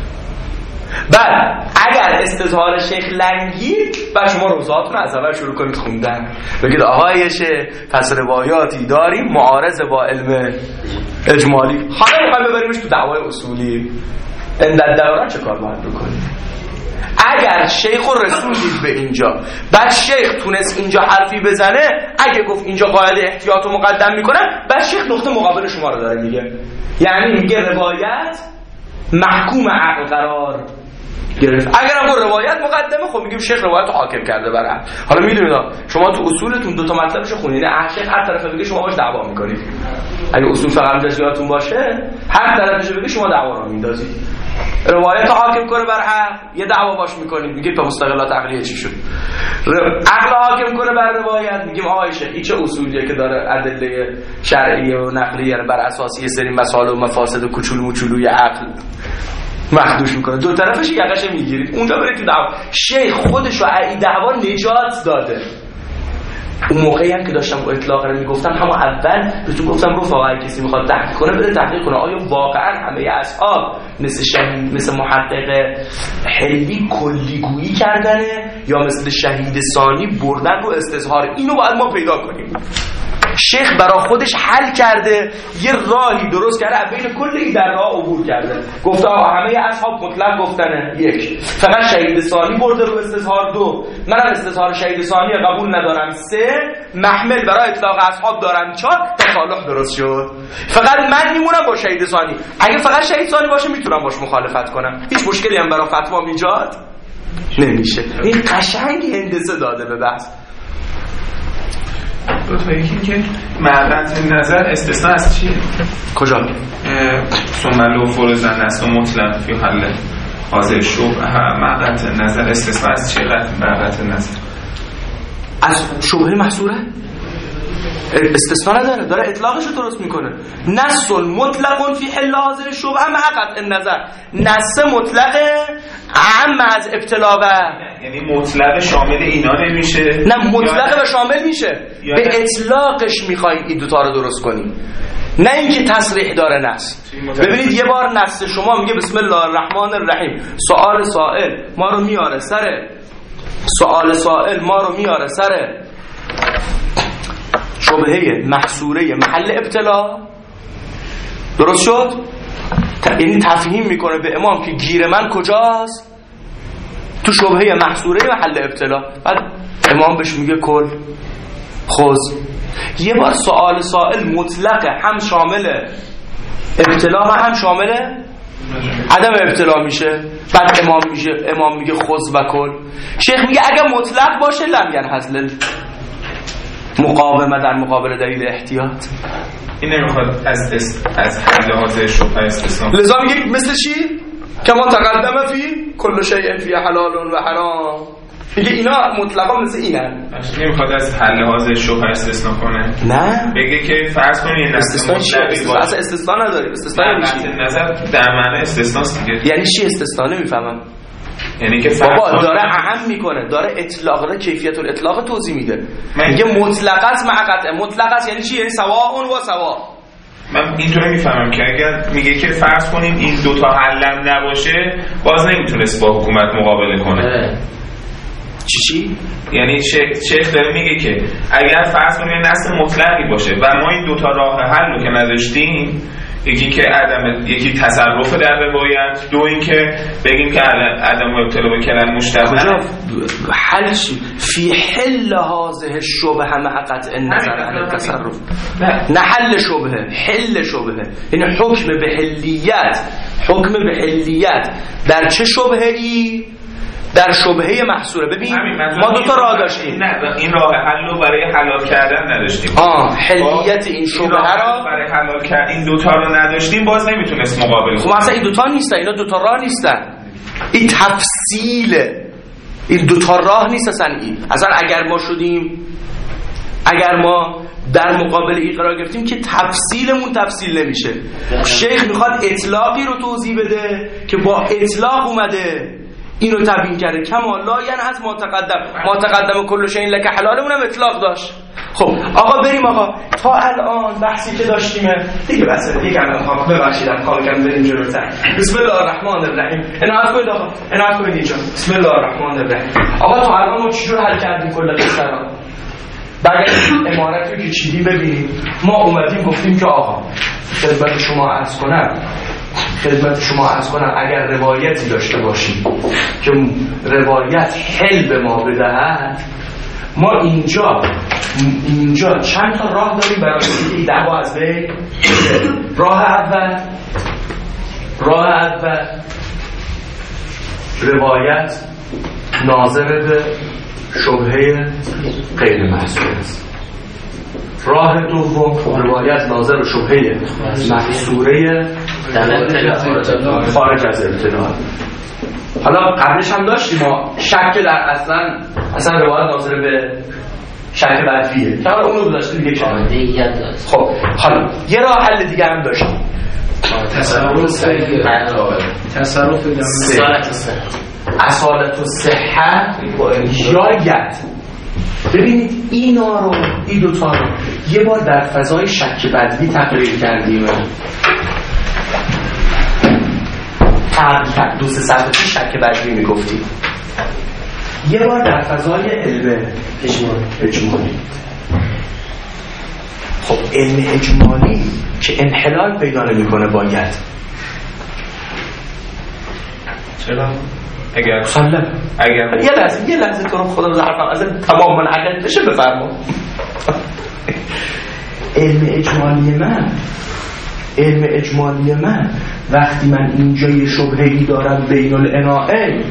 بعد اگر استظهار شیخ لنگید و شما روزاتون از اول شروع کنید خوندن، بگید آقای شیخ پس روایاتی داریم معارض با علم اجمالی، حالا میخوایم ببریمش تو دعوای اصولی، این در دوران چه کار باید بکنیم؟ اگر شیخ و رسولید به اینجا، بعد شیخ تونست اینجا حرفی بزنه، اگه گفت اینجا قاعده احتیاط رو مقدم میکنم، بعد شیخ نقطه مقابل شما رو داره میگه، یعنی میگه روایت محکوم عقل قرار گرفت. اگر هم روایت مقدمه، خب میگیم شیخ روایت رو حاکم کرده بر عقل. حالا میدونید شما تو اصولتون دو تا مطلبش خونید، هر شیخ هر طرف بگه شما باش دعوا میکنید. اگه اصول فقط جزئیاتون باشه، هر طرفش بگه شما دعوا رو میندازید. روایت حاکم کنه بر عقل، یه دعوا باش میکنیم، میگیم به مستقلات عقلیه چی شد. عقل حاکم کنه بر روایت، میگیم آقای شیخ این چه اصولیه که داره ادله شرعیه و نقلیه بر اساس یه سری مسائل و مفاسد و کوچولو موچولوی عقل مخدوش میکنه، دو طرفش یقش میگیرید، اونجا برید تو دعوا. شیخ خودش رو این دعوا نجات داده. اون موقعی هم که داشتم اطلاق رو میگفتم، همون اول بهتون گفتم رفقا اگه کسی میخواد تحقیق کنه بده تحقیق کنه آیا واقعا همه اصحاب مثل شهید مثل محقق حلی کلیگویی کردنه یا مثل شهید ثانی بردن رو استظهار. اینو باید ما پیدا کنیم. شیخ برای خودش حل کرده، یه راهی درست کرده، بین کل این در راه عبور کرده. گفته آقا همه اصحاب مطلق گفتنه، یک فقط شهید ثانی برده رو استظهار، دو منم استظهار شهید ثانی قبول ندارم، سه محمل برای اطلاق اصحاب دارم، چهار تصالح درست شد. فقط من میمونم با شهید ثانی. اگه فقط شهید ثانی باشه میتونم باش مخالفت کنم، هیچ مشکلی هم برای فتوا ایجاد نمیشه. این قشنگ هندسه داده به بحث. دو تا یکی که معرض نظر استثناء از چیه؟ کجا؟ سملو فرزن است و مطلق فی حل حاضر شبه. معرض نظر استثناء از چیه؟ معرض نظر از شبهه محصوره؟ استثناء نداره، داره اطلاقش رو درست میکنه. نص مطلق فی حل حاضر شبهه مع قطع النظر. نص مطلقه عام از ابتلا و یعنی مطلق شامل اینا نمیشه؟ نه مطلق و شامل میشه. به اطلاقش میخواید این دوتا رو درست کنید، نه اینکه تصریح داره نص. ببینید یه بار نص شما میگه بسم الله الرحمن الرحیم، سوال سائل ما رو میاره سر سوال سائل ما رو میاره سر شبهه محصوره محل ابتلا. درست شد؟ یعنی تفهیم میکنه به امام که گیر من کجاست؟ تو شبهه محصوره محل ابتلا. بعد امام بهش میگه کل خوز. یه بار سوال سائل مطلقه، هم شامل ابتلا و هم شامل عدم ابتلا میشه. بعد امام میشه امام میگه خوز و کل. شیخ میگه اگه مطلق باشه لم ینحصل مقاومه در مقابل دلیل احتیاط. این نمیخواد از دست از حل حاضر شبهه استثناء. لذا میگه مثل چی؟ کما تقدم فی کل شیء فی حلال و حرام. میگه اینا مطلقا مثل اینن. نمیخواد از حل حاضر شبهه استثناء کنه. نه بگه که فرض کنید این استثناء چیه؟ اصلا استثناء نداره. استثناء نمیشه. نظر در معنی استثناء دیگه. یعنی چی استثناء؟ نمیفهمم. یعنی که بابا داره اهم میکنه، داره اطلاق، داره کیفیت الاطلاق توضیح میده. میگه مطلق است مع قطع. مطلق است یعنی چی؟ یعنی سواء و سواء. من اینطوری میفهمم که اگر میگه که فرض کنیم این دوتا حلم نباشه باز نمیتونست با حکومت مقابله کنه. چی چی؟ یعنی شیخ داره میگه که اگر فرض کنیم نص مطلقی باشه و ما این دوتا راه حل رو که نداشتیم، یکی که عدم یکی تصرف در روایت، دو این که بگیم که عدم ابتلا به کلم مشتبه. کجا حل شد فی حل هذه الشبهه مع قطع النظر عن التصرف؟ نه حل شبهه، حل شبهه یعنی حکم به حلیت. حکم به حلیت در چه شبهه ای؟ در شبهه محصوره. ببین ما دو تا راه داشتیم. نه این راه حل رو برای حلال کردن نداشتیم. آه حلیت این شبهه را برای حلال کردن این دو تا رو نداشتیم، باز نمیتونست مقابله کنه. خب اصلا این دو تا نیستن، اینا دو تا راه نیستن. این تفصیله. این دو تا راه نیست اصلا. این اصلا اگر ما شدیم اگر ما در مقابل این قرار گرفتیم که تفصیلمون تفصیل نمیشه. شیخ میخواد اطلاقی رو توضیح بده که با اطلاق اومده اینو تبیین کرده. کما لا ینحص ما تقدم ما تقدم کل شیء لک حلال، اونم اطلاق داشت. خب آقا بریم آقا تا الان بحثی که داشتیم دیگه بس دیگه الان ببخشید خواهم کم بریم جلوتر. بسم الله الرحمن الرحیم. عنایت کنید آقا، عنایت کنید اینجا. بسم الله الرحمن الرحیم. آقا تا الان ما چجور حل کردیم کل قصه رو؟ برگردیم عمارت رو که چیدی ببینیم. ما اومدیم گفتیم که آقا خدمت شما عرض کنم خدمت شما عرض کنم اگر روایتی داشته باشیم که روایت حل به ما بدهد، ما اینجا اینجا چند تا راه داریم برای اینکه دعوا از بین. راه اول راه اول روایت ناظر به شبهه غیر محصول است. راه دوم روایت ناظر به شبهه محصوره خارج از ابتلا. حالا قبلش هم داشتیم ما شک در اصلا اصلا روایت ناظر به شک بدویه که حالا اونو داشتیم دیگه. خب حالا یه راه حل دیگه هم داشتیم. تصرف صحیح تصرف اصالت صحت اصالت صحت یاد. ببینید اینا رو این دوتا رو یه بار در فضای شک بدوی تقریر کردیم، دو سه صفحه شک بدوی میگفتیم، یه بار در فضای علم اجمالی. خب علم اجمالی که انحلال پیدا نمی‌کنه باید چرا؟ اگر خلل اگر یه لحظه یه لحظه تو رو خدا حرفم از تمام منعقد بشه بفرما. علم اجمالی من علم اجمالی من وقتی من اینجا یه شبهه‌ای دارم بین الاناءین،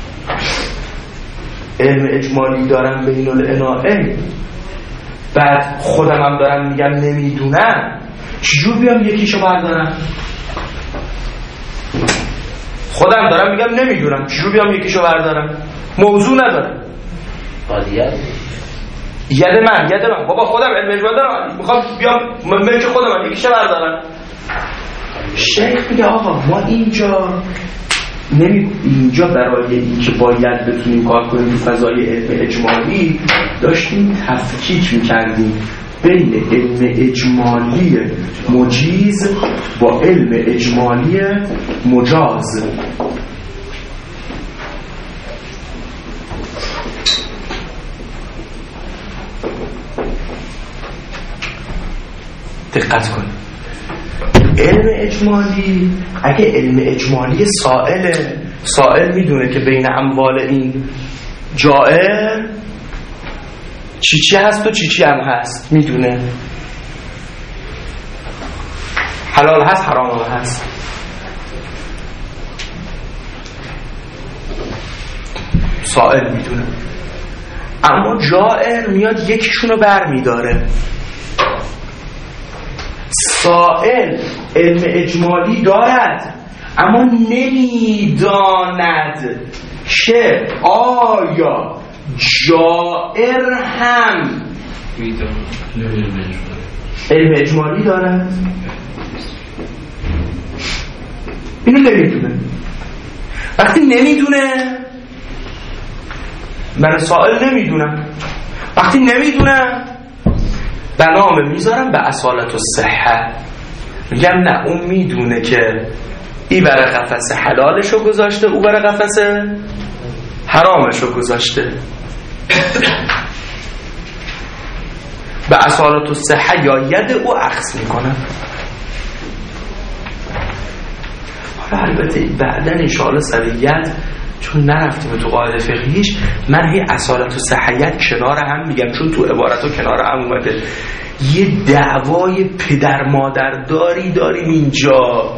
علم اجمالی دارم بین الاناءین، بعد خودم هم دارم میگم نمیدونم، چجور بیام یکیشو بردارم؟ خودم دارم میگم نمیدونم، چجور بیام یکیشو بردارم؟ موضوع ندارم. قاضیت ید من ید من بابا خودم علم اجمالی دارم، میخوام بیام ملک خودم یکیشو بردارم. شیخ میگه آقا ما اینجا نمی اینجا برای اینکه باید بتونیم کار کنیم تو فضای علم اجمالی داشتیم تفکیک میکردیم بین علم اجمالی مجیز با علم اجمالی مجاز. دقت کنید، علم اجمالی اگه علم اجمالی سائل سائل میدونه که بین اموال این جائر چی چی هست و چی چی هم هست، میدونه حلال هست حرام هم هست، سائل میدونه. اما جائر میاد یکیشونو بر میداره. سائل علم اجمالی دارد اما نمیداند که آیا جائر هم علم اجمالی دارد. اینو نمیدونه. وقتی نمیدونه، من سائل نمیدونم، وقتی نمیدونم بنامه میذارم به اصالت الصحه، میگم نه اون میدونه که ای بر قفس حلالشو گذاشته، او بر قفس حرامشو گذاشته. به اصالت الصحه یا ید او اخذ میکنم. حالا البته بعدن انشاءالله سریعت چون نرفتیم تو قاعده فقهیش، من هی اصالت و صحیت کنار هم میگم چون تو عبارت ها کنار هم اومده. یه دعوای پدر مادر داری داریم اینجا،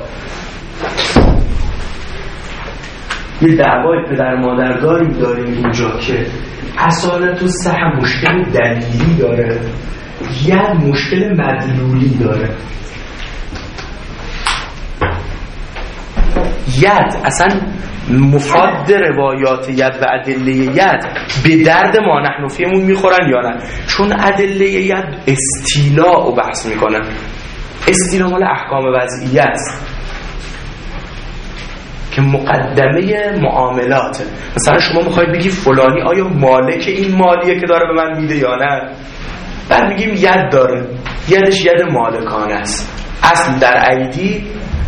یه دعوای پدر مادر داریم داریم اینجا که اصالت و صحه مشکل دلیلی داره، یه مشکل مدلولی داره. ید اصلا مفاد روایات ید و ادله ید به درد ما نحن فیمون میخورن یا نه؟ چون ادله ید استیلاء رو بحث میکنن. استیلاء مال احکام وضعیه است که مقدمه معاملات. مثلا شما میخواید بگی فلانی آیا مالک این مالیه که داره به من میده یا نه؟ بعد میگیم ید داره، یدش ید مالکانه است. اصل در ایدی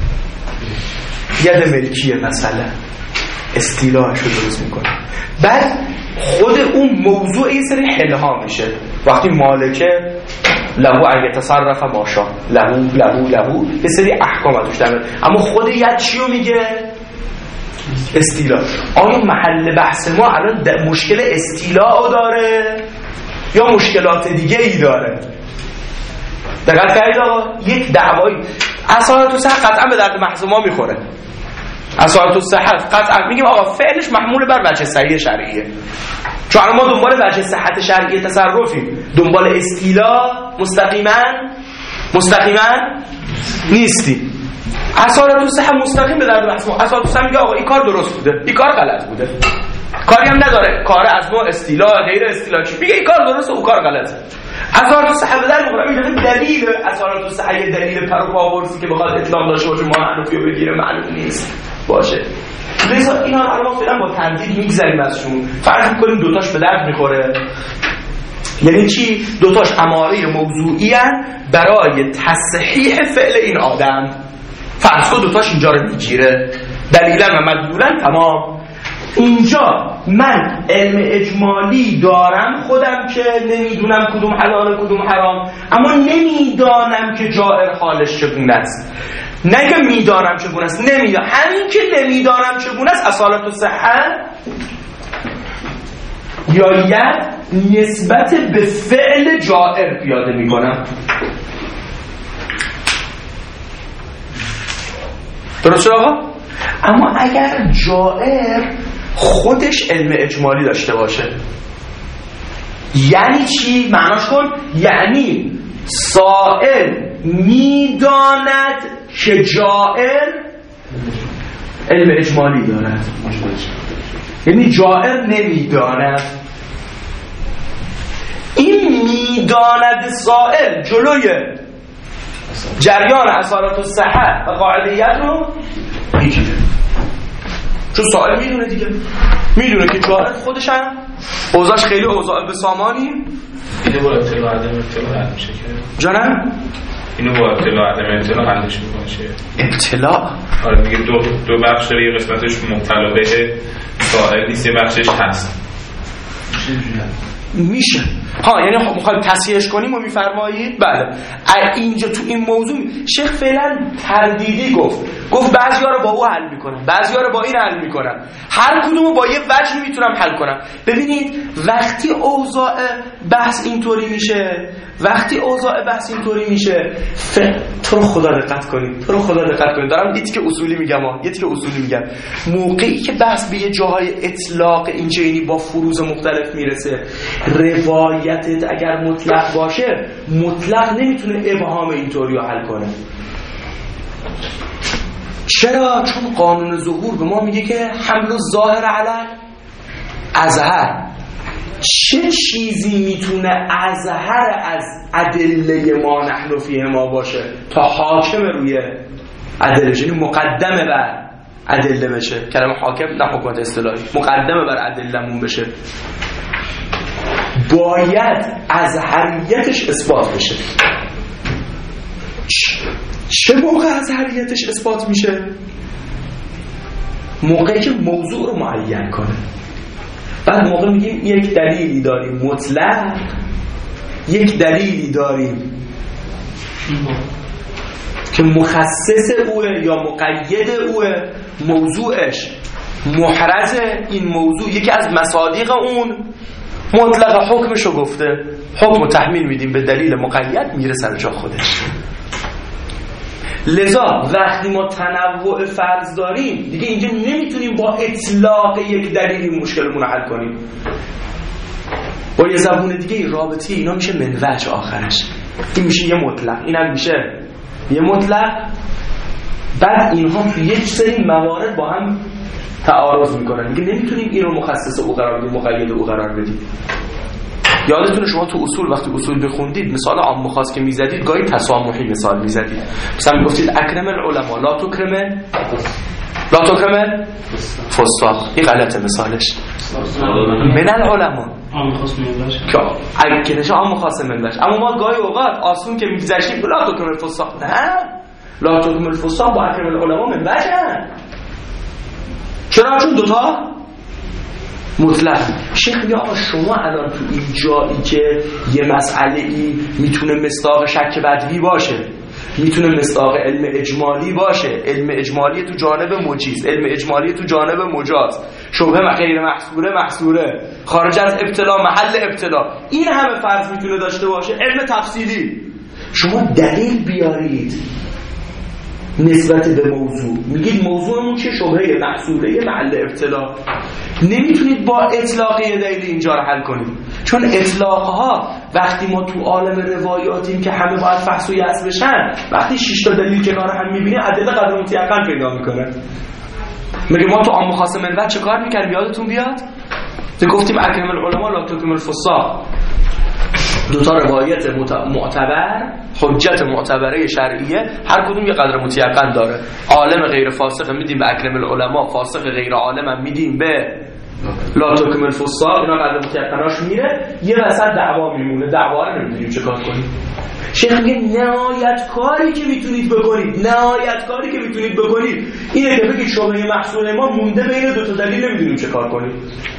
ید ملکیه، مثلا استیلاعش رو درست میکنه. بعد خود اون موضوع این سری حلها میشه وقتی مالکه لهو اگه تصرف ماشا لهو لهو لهو یه سری احکام توش داره. اما خود ید چی رو میگه؟ استیلاع. آیا محل بحث ما الان مشکل استیلاع داره یا مشکلات دیگه ای داره؟ دقیق کردید آقا؟ یک دعوایی اصالت و صحت قطعا به درد محض ما میخوره. اصالت و صحت قطعا میگیم آقا فعلش محمول بر وجه صحیح شرعیه، چون ما دنبال وجه صحت شرعی تصرفیم، دنبال استیلاع مستقیما مستقیما نیستیم. اصالت و صحت مستقیم به درد محض ما. اصالت و صحت میگه آقا این کار درست بوده، این کار غلط بوده، کاری هم نداره، کار از ما استیلاع غیر استیلاع چی میگه، این کار درسته او کار غلطه. اثارات الصحه به در میخوره. میگه دلیل اثارات الصحه دلیل پر و پاورسی که بخواد اطلاق داشته باشه ما حنفی رو بگیره معلوم نیست باشه. لذا اینا رو الان فعلا با تردید میگذریم ازشون. فرض میکنیم دوتاش به درد میخوره. یعنی چی؟ دوتاش اماره موضوعی ان برای تصحیح فعل این آدم. فرض کن دوتاش اینجا رو میگیره دلیلا و مدلولا تمام. اینجا من علم اجمالی دارم خودم که نمیدونم کدوم حلال کدوم حرام، اما نمیدانم که جائر حالش چگونه است. نه که میدانم چگونه است، نمیدانم. همین که نمیدانم چگونه است اصالت الصحه بیاید نسبت به فعل جائر پیاده میکنم. درست آقا؟ اما اگر جائر خودش علم اجمالی داشته باشه یعنی چی؟ معناش کن. یعنی سائل میداند که جائر علم اجمالی دارد، یعنی جائر نمیداند. این میداند سائل جلوی جریان اصالت الصحه و قاعدیت رو میگیره، چون سائل میدونه دیگه، میدونه که جائر خودش هم اوضاعش خیلی اوضاع بسامانی. اینو با اطلاع عدم اطلاع حل میشه که جانم؟ اینو با اطلاع عدم اطلاع حلش میکنه. اطلاع؟ آره دیگه دو دو بخش داره، یه قسمتش مبتلا به سائل نیست، یه بخشش هست. میشه. ها یعنی خب میخوایم تصحیحش کنیم و میفرمایید بله. اینجا تو این موضوع شیخ فعلا تردیدی گفت گفت بعضیا رو با او حل میکنم، بعضیا رو با این حل میکنم، هر کدومو با یه وجهی میتونم حل کنم. ببینید وقتی اوضاع بحث اینطوری میشه، وقتی اوضاع بحث اینطوری میشه ف... تو رو خدا دقت کنید، تو رو خدا دقت کنید، دارم یه تیکه اصولی میگم ها، یه تیکه اصولی میگم. موقعی که بحث به یه جاهای اطلاق این چنینی با فروض مختلف میرسه، روایتت اگر مطلق باشه مطلق نمیتونه ابهام اینطوری رو حل کنه. چرا؟ چون قانون ظهور به ما میگه که حمل الظاهر علی اظهر. چه چیزی میتونه اظهر از ادله ما نحن فیه ما باشه تا حاکم روی ادله، یعنی مقدمه بر ادله بشه. کلمه حاکم نه حکومت اصطلاحی، مقدمه بر ادله‌مون بشه، باید ازهریتش اثبات بشه. چه موقع ازهریتش اثبات میشه؟ موقعی که موضوع رو معین کنه. بعد موقع میگیم یک دلیلی داریم مطلق، یک دلیلی داریم که مخصص اوه یا مقید اوه، موضوعش محرز این موضوع، یکی از مصادیق اون مطلق حکمشو گفته، حکم تحمیل میدیم به دلیل مقید، میره سر جا خودش. لذا وقتی ما تنوع فرض داریم دیگه اینجا نمیتونیم با اطلاق یک دلیلی مشکلمون رو حل کنیم. با یه زبون دیگه رابطه اینا میشه منوج آخرش، این میشه یه مطلق، اینم میشه یه مطلق. بعد اینها تو یک سری موارد با هم تعارض میکنن، دیگه نمیتونیم این رو مخصص او قرار بدیم، مقید او قرار بدیم. یادتونه شما تو اصول وقتی اصول بخوندید مثال عام خاص که میزدید گاهی تسامحی مثال میزدید، مثلا میگفتید اکرم العلماء لا تکرم لا تکرم فساق. این غلطه مثالش. من العلماء عام خاص منبش که اگه نشه عام خاص منبش، اما ما گاهی اوقات آسون که میگذشتیم لا تکرم الفساق، نه لا تکرم الفساق با اکرم العلماء منبشن. چرا؟ چون دوتا مطلق. شیخ میگه آقا شما الان تو این جایی که یه مسئله ای میتونه مصداق شک بدوی باشه، میتونه مصداق علم اجمالی باشه، علم اجمالی تو جانب مجیز، علم اجمالی تو جانب مجاز، شبهه غیر محصوره محصوره، خارج از ابتلا محل ابتلا، این همه فرض میتونه داشته باشه. علم تفصیلی شما دلیل بیارید نسبت به موضوع، میگید موضوعمون چه؟ شبهه محصوره محل ابتلا. نمیتونید با اطلاق یه دلیل اینجا رو حل کنید، چون اطلاقها وقتی ما تو عالم روایاتیم که همه باید فحص و یأس بشن، وقتی شش تا دلیل کنار هم میبینیم ادله قدر متیقن پیدا میکنه. میگه ما تو عام خاص منبع چه کار میکردیم؟ یادتون بیاد؟ گفتیم اکرم العلماء لا تکرم الفساق. دو تا روایت معتبر، حجت معتبره شرعیه، هر کدوم یه قدر متیقن داره. عالم غیر فاسق میدیم به اکرم العلماء، فاسق غیر عالم هم میدیم به لا تکمل فساق، اینا قدر متیقناش میره. یه وسط دعوا میمونه، دعوا رو نمیدونیم چه کار کنیم. شیخ میگه نهایت کاری که میتونید بکنید، نهایت کاری که میتونید بکنید اینه که بگید شبهه محصول ما مونده بین دو تا دلیل، نمیدونیم چه کار کنیم.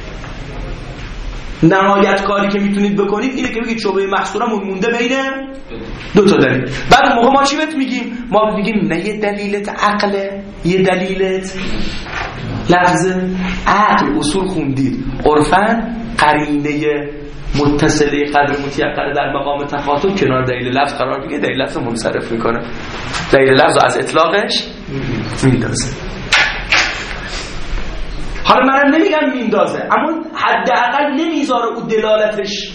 نهایت کاری که میتونید بکنید اینه که بگید شبهه محصولمون مونده بین دو تا دلیل. بعد موقع ما چی بهت میگیم؟ ما میگیم نه یه دلیلت عقله، یه دلیلت لفظ. عقل اصول خوندید، عرفاً قرینه متصله قدر متیقن در مقام تخاطب کنار دلیل لفظ قرار میگه، دلیل لفظ منصرف میکنه، دلیل لفظ از اطلاقش میندازه. حالا منم نمیگم میندازه، اما حداقل نمیذاره او دلالتش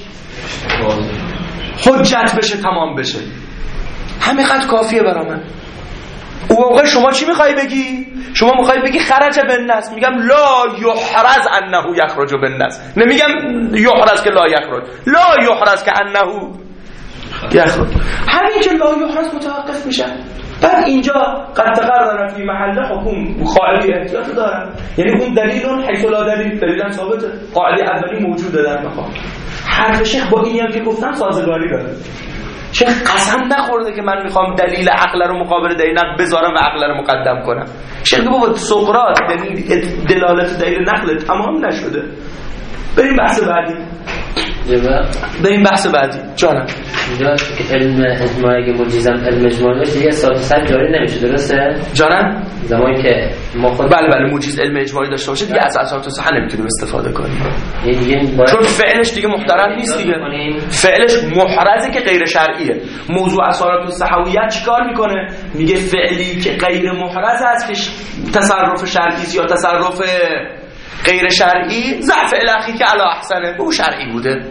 حجت بشه، تمام بشه. همین قد کافیه برای من. او موقع شما چی میخوای بگی؟ شما میخوای بگی خرج بالنص، میگم لا یحرز انه یخرج بالنص، نمیگم یحرز که لا یخرج، لا یحرز که انه یخرج. همین که لا یحرز متوقف میشه. بعد اینجا قد تقرر فی محل حکم خالی احتیاط دارن، یعنی اون دلیل حیث لا دلیل، دلیل ثابته، قاعده اولی موجوده در مقام. حرف شیخ با اینی هم که گفتم سازگاری داره. شیخ قسم نخورده که من میخوام دلیل عقل رو مقابل دلیل نقل بذارم و عقل رو مقدم کنم. شیخ بابا سقراط دلیل دلالت دلیل نقل تمام نشده. بریم بحث بعدی. بریم بحث بعدی. جانم اینجا که علم اجماعی که موجزم علم اجماعی باشه دیگه صد جاری نمیشه، درسته؟ جانم زمانی که ما خود بله بله موجز علم اجماعی داشته باشه دیگه از اساس صحه نمیتونیم استفاده کنیم، دیگه چون فعلش دیگه محترم نیست دیگه، فعلش محرزه که غیر شرعیه. موضوع اثرات الصحویت چیکار میکنه؟ میگه فعلی که غیر محرز است که تصرف شرعی یا تصرف غیر شرعی، ضعف الاخی که علی احسنه او شرعی بوده.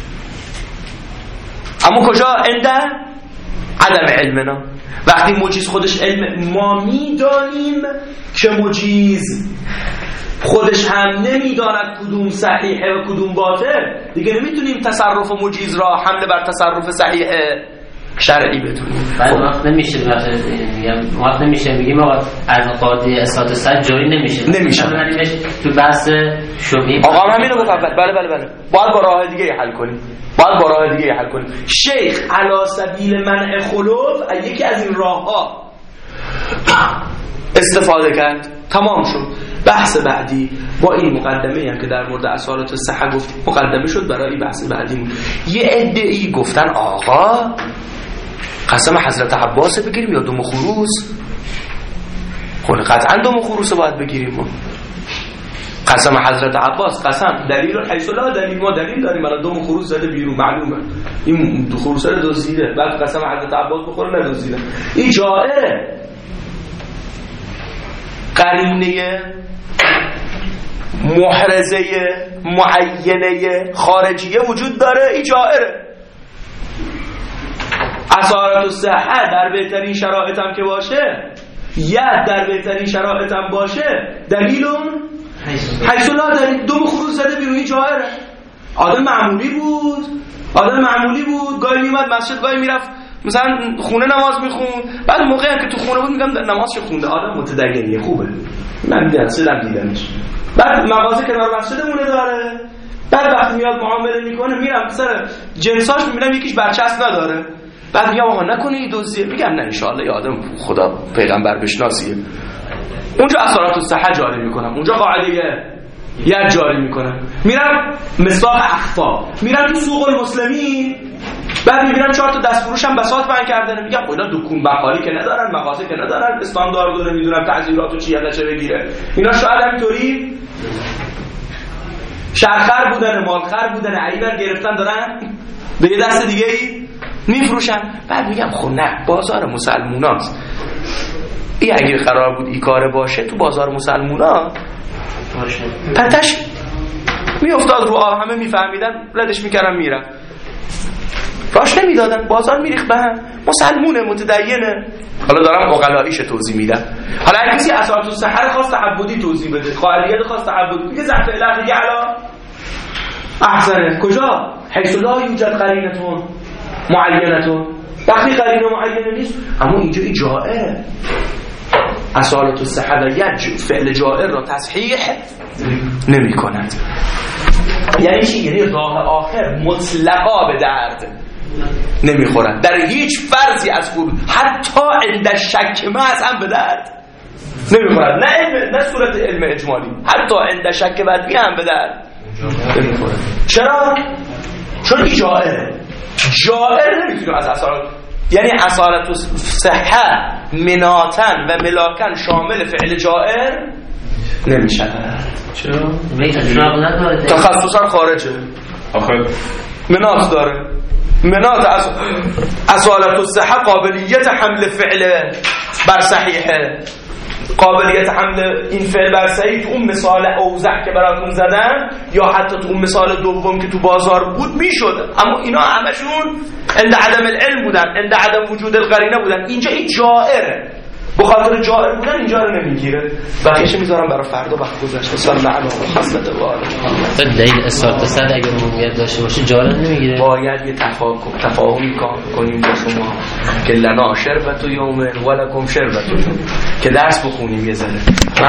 اما کجا؟ عنده عدم علمنا. وقتی مجیز خودش علم، ما میدانیم که مجیز خودش هم نمیداند کدوم صحیحه و کدوم باطل، دیگه نمیتونیم تصرف مجیز را حمله بر تصرف صحیح شرعی بدونیم. بعد وقت نمیشه، میگم وقت نمیشه، میگیم آقا از قاعده اساس صد جاری نمیشه، نمیشه تو بحث شبهه. آقا همینو گفت اول. بله بله بله باید با راه دیگه حل کنیم، باید با راه دیگه حل کنیم. شیخ علی سبیل منع خلوف یکی از این راهها استفاده کرد، تمام شد. بحث بعدی با این مقدمه هم که در مورد اصالت صحه گفت مقدمه شد برای بحث بعدی. یه عده‌ای گفتن آقا قسم حضرت عباس بگیریم یا دم خروس؟ خونه قطعا دم خروس باید بگیریم. ما قسم حضرت عباس قسم دلیل حیث لا دلیل، ما دلیل داریم الان دم خروس زده بیرون، معلومه این دو خروس رو دزدیده، بعد قسم حضرت عباس بخوره ندزدیده. این جائره. قرینه محرزه معینه خارجیه وجود داره، این جائره. اثارات الصحه در بهترین شرایط هم که باشه، یا در بهترین شرایط هم باشه، دلیلون حیث لا دلیل، دم خروج زده بیرون، این جائره. آدم معمولی بود، آدم معمولی بود، گاهی میومد مسجد، گاهی میرفت مثلا خونه نماز میخون. بعد موقعی که تو خونه بود میگم نمازش خونده، آدم متدینیه، خوبه، من دیدم سلام دیدمش. بعد مغازه کنار مسجدمونه داره، بعد وقتی میاد معامله میکنه میرم سر جنساش میبینم یکیش برچسب نداره، بعد میگم آقا نکنه این دزدیه، میگم نه ان شاء الله یه آدم خدا پیغمبر بشناسیه. اونجا اثرات الصحه جاری میکنم، اونجا قاعده یه جاری میکنم. میرم مصداق اخفا، میرم تو سوق المسلمین، بعد میبینم چهار تا دستفروش هم بساط بند کردن، میگم خب اینا دکون بقالی که ندارن، مغازه که ندارن، استاندارد رو نمیدونم تعزیرات و چی ازش بگیره. اینا شاید همینطوری شرخر بودن، مالخر بودن، عیبر گرفتن دارن به یه دست دیگه ای میفروشن. بعد میگم خب نه، بازار مسلموناست، این اگه قرار بود این کاره باشه تو بازار مسلمونا پتش میافتاد رو آب، همه میفهمیدن، ردش میکردن میرن، راش نمیدادن، بازار میریخت به هم. مسلمونه، متدینه. حالا دارم عقلاییش توضیح میدم. حالا اگه کسی اثرات الصحه خواست تعبدی توضیح بده، قاعده خواست تعبدی، میگه ضعف الهی علا احسنه. کجا؟ حیث لا یوجد قرینتون معینتون، وقتی قرینه معینه نیست. اما اینجا این جائره، اصالت الصحه و یج فعل جائر را تصحیح نمی کند. یعنی چی؟ یعنی راه آخر مطلقا به درد نمی خورد در هیچ فرضی از خود، حتی عند شک محض هم به درد نمی خورد. نه علم، نه صورت علم اجمالی، حتی عند شک بدوی هم به درد نمی خورد. چرا؟ چون این جائره. جائر نمیتونه از اصالت، یعنی اصالت صحه مناتن و ملاکن شامل فعل جائر نمیشه. چرا؟ تخصصا خارجه. آخه منات داره. منات از اصالت صحه قابلیت حمل فعل بر صحیحه، قابلیت حمل این فعل بر صحیح. تو اون مثال اوضح که براتون زدن یا حتی تو اون مثال دوم که تو بازار بود میشد، اما اینا همشون عند عدم العلم بودن، عند عدم وجود القرینه بودن. اینجا این جائره، به خاطر جائر بودن اینجا رو نمیگیره. بقیه‌اش میذارم برای فردا وقت گذشته. صلی الله علیه و سلم و آله. دلیل اصالت صد اگر موقعیت داشته باشه جائر نمیگیره. باید یه تفاهم تفاهمی کنیم با شما که لنا شربت یوم ولکم شربت یوم، که درس بخونیم یه ذره.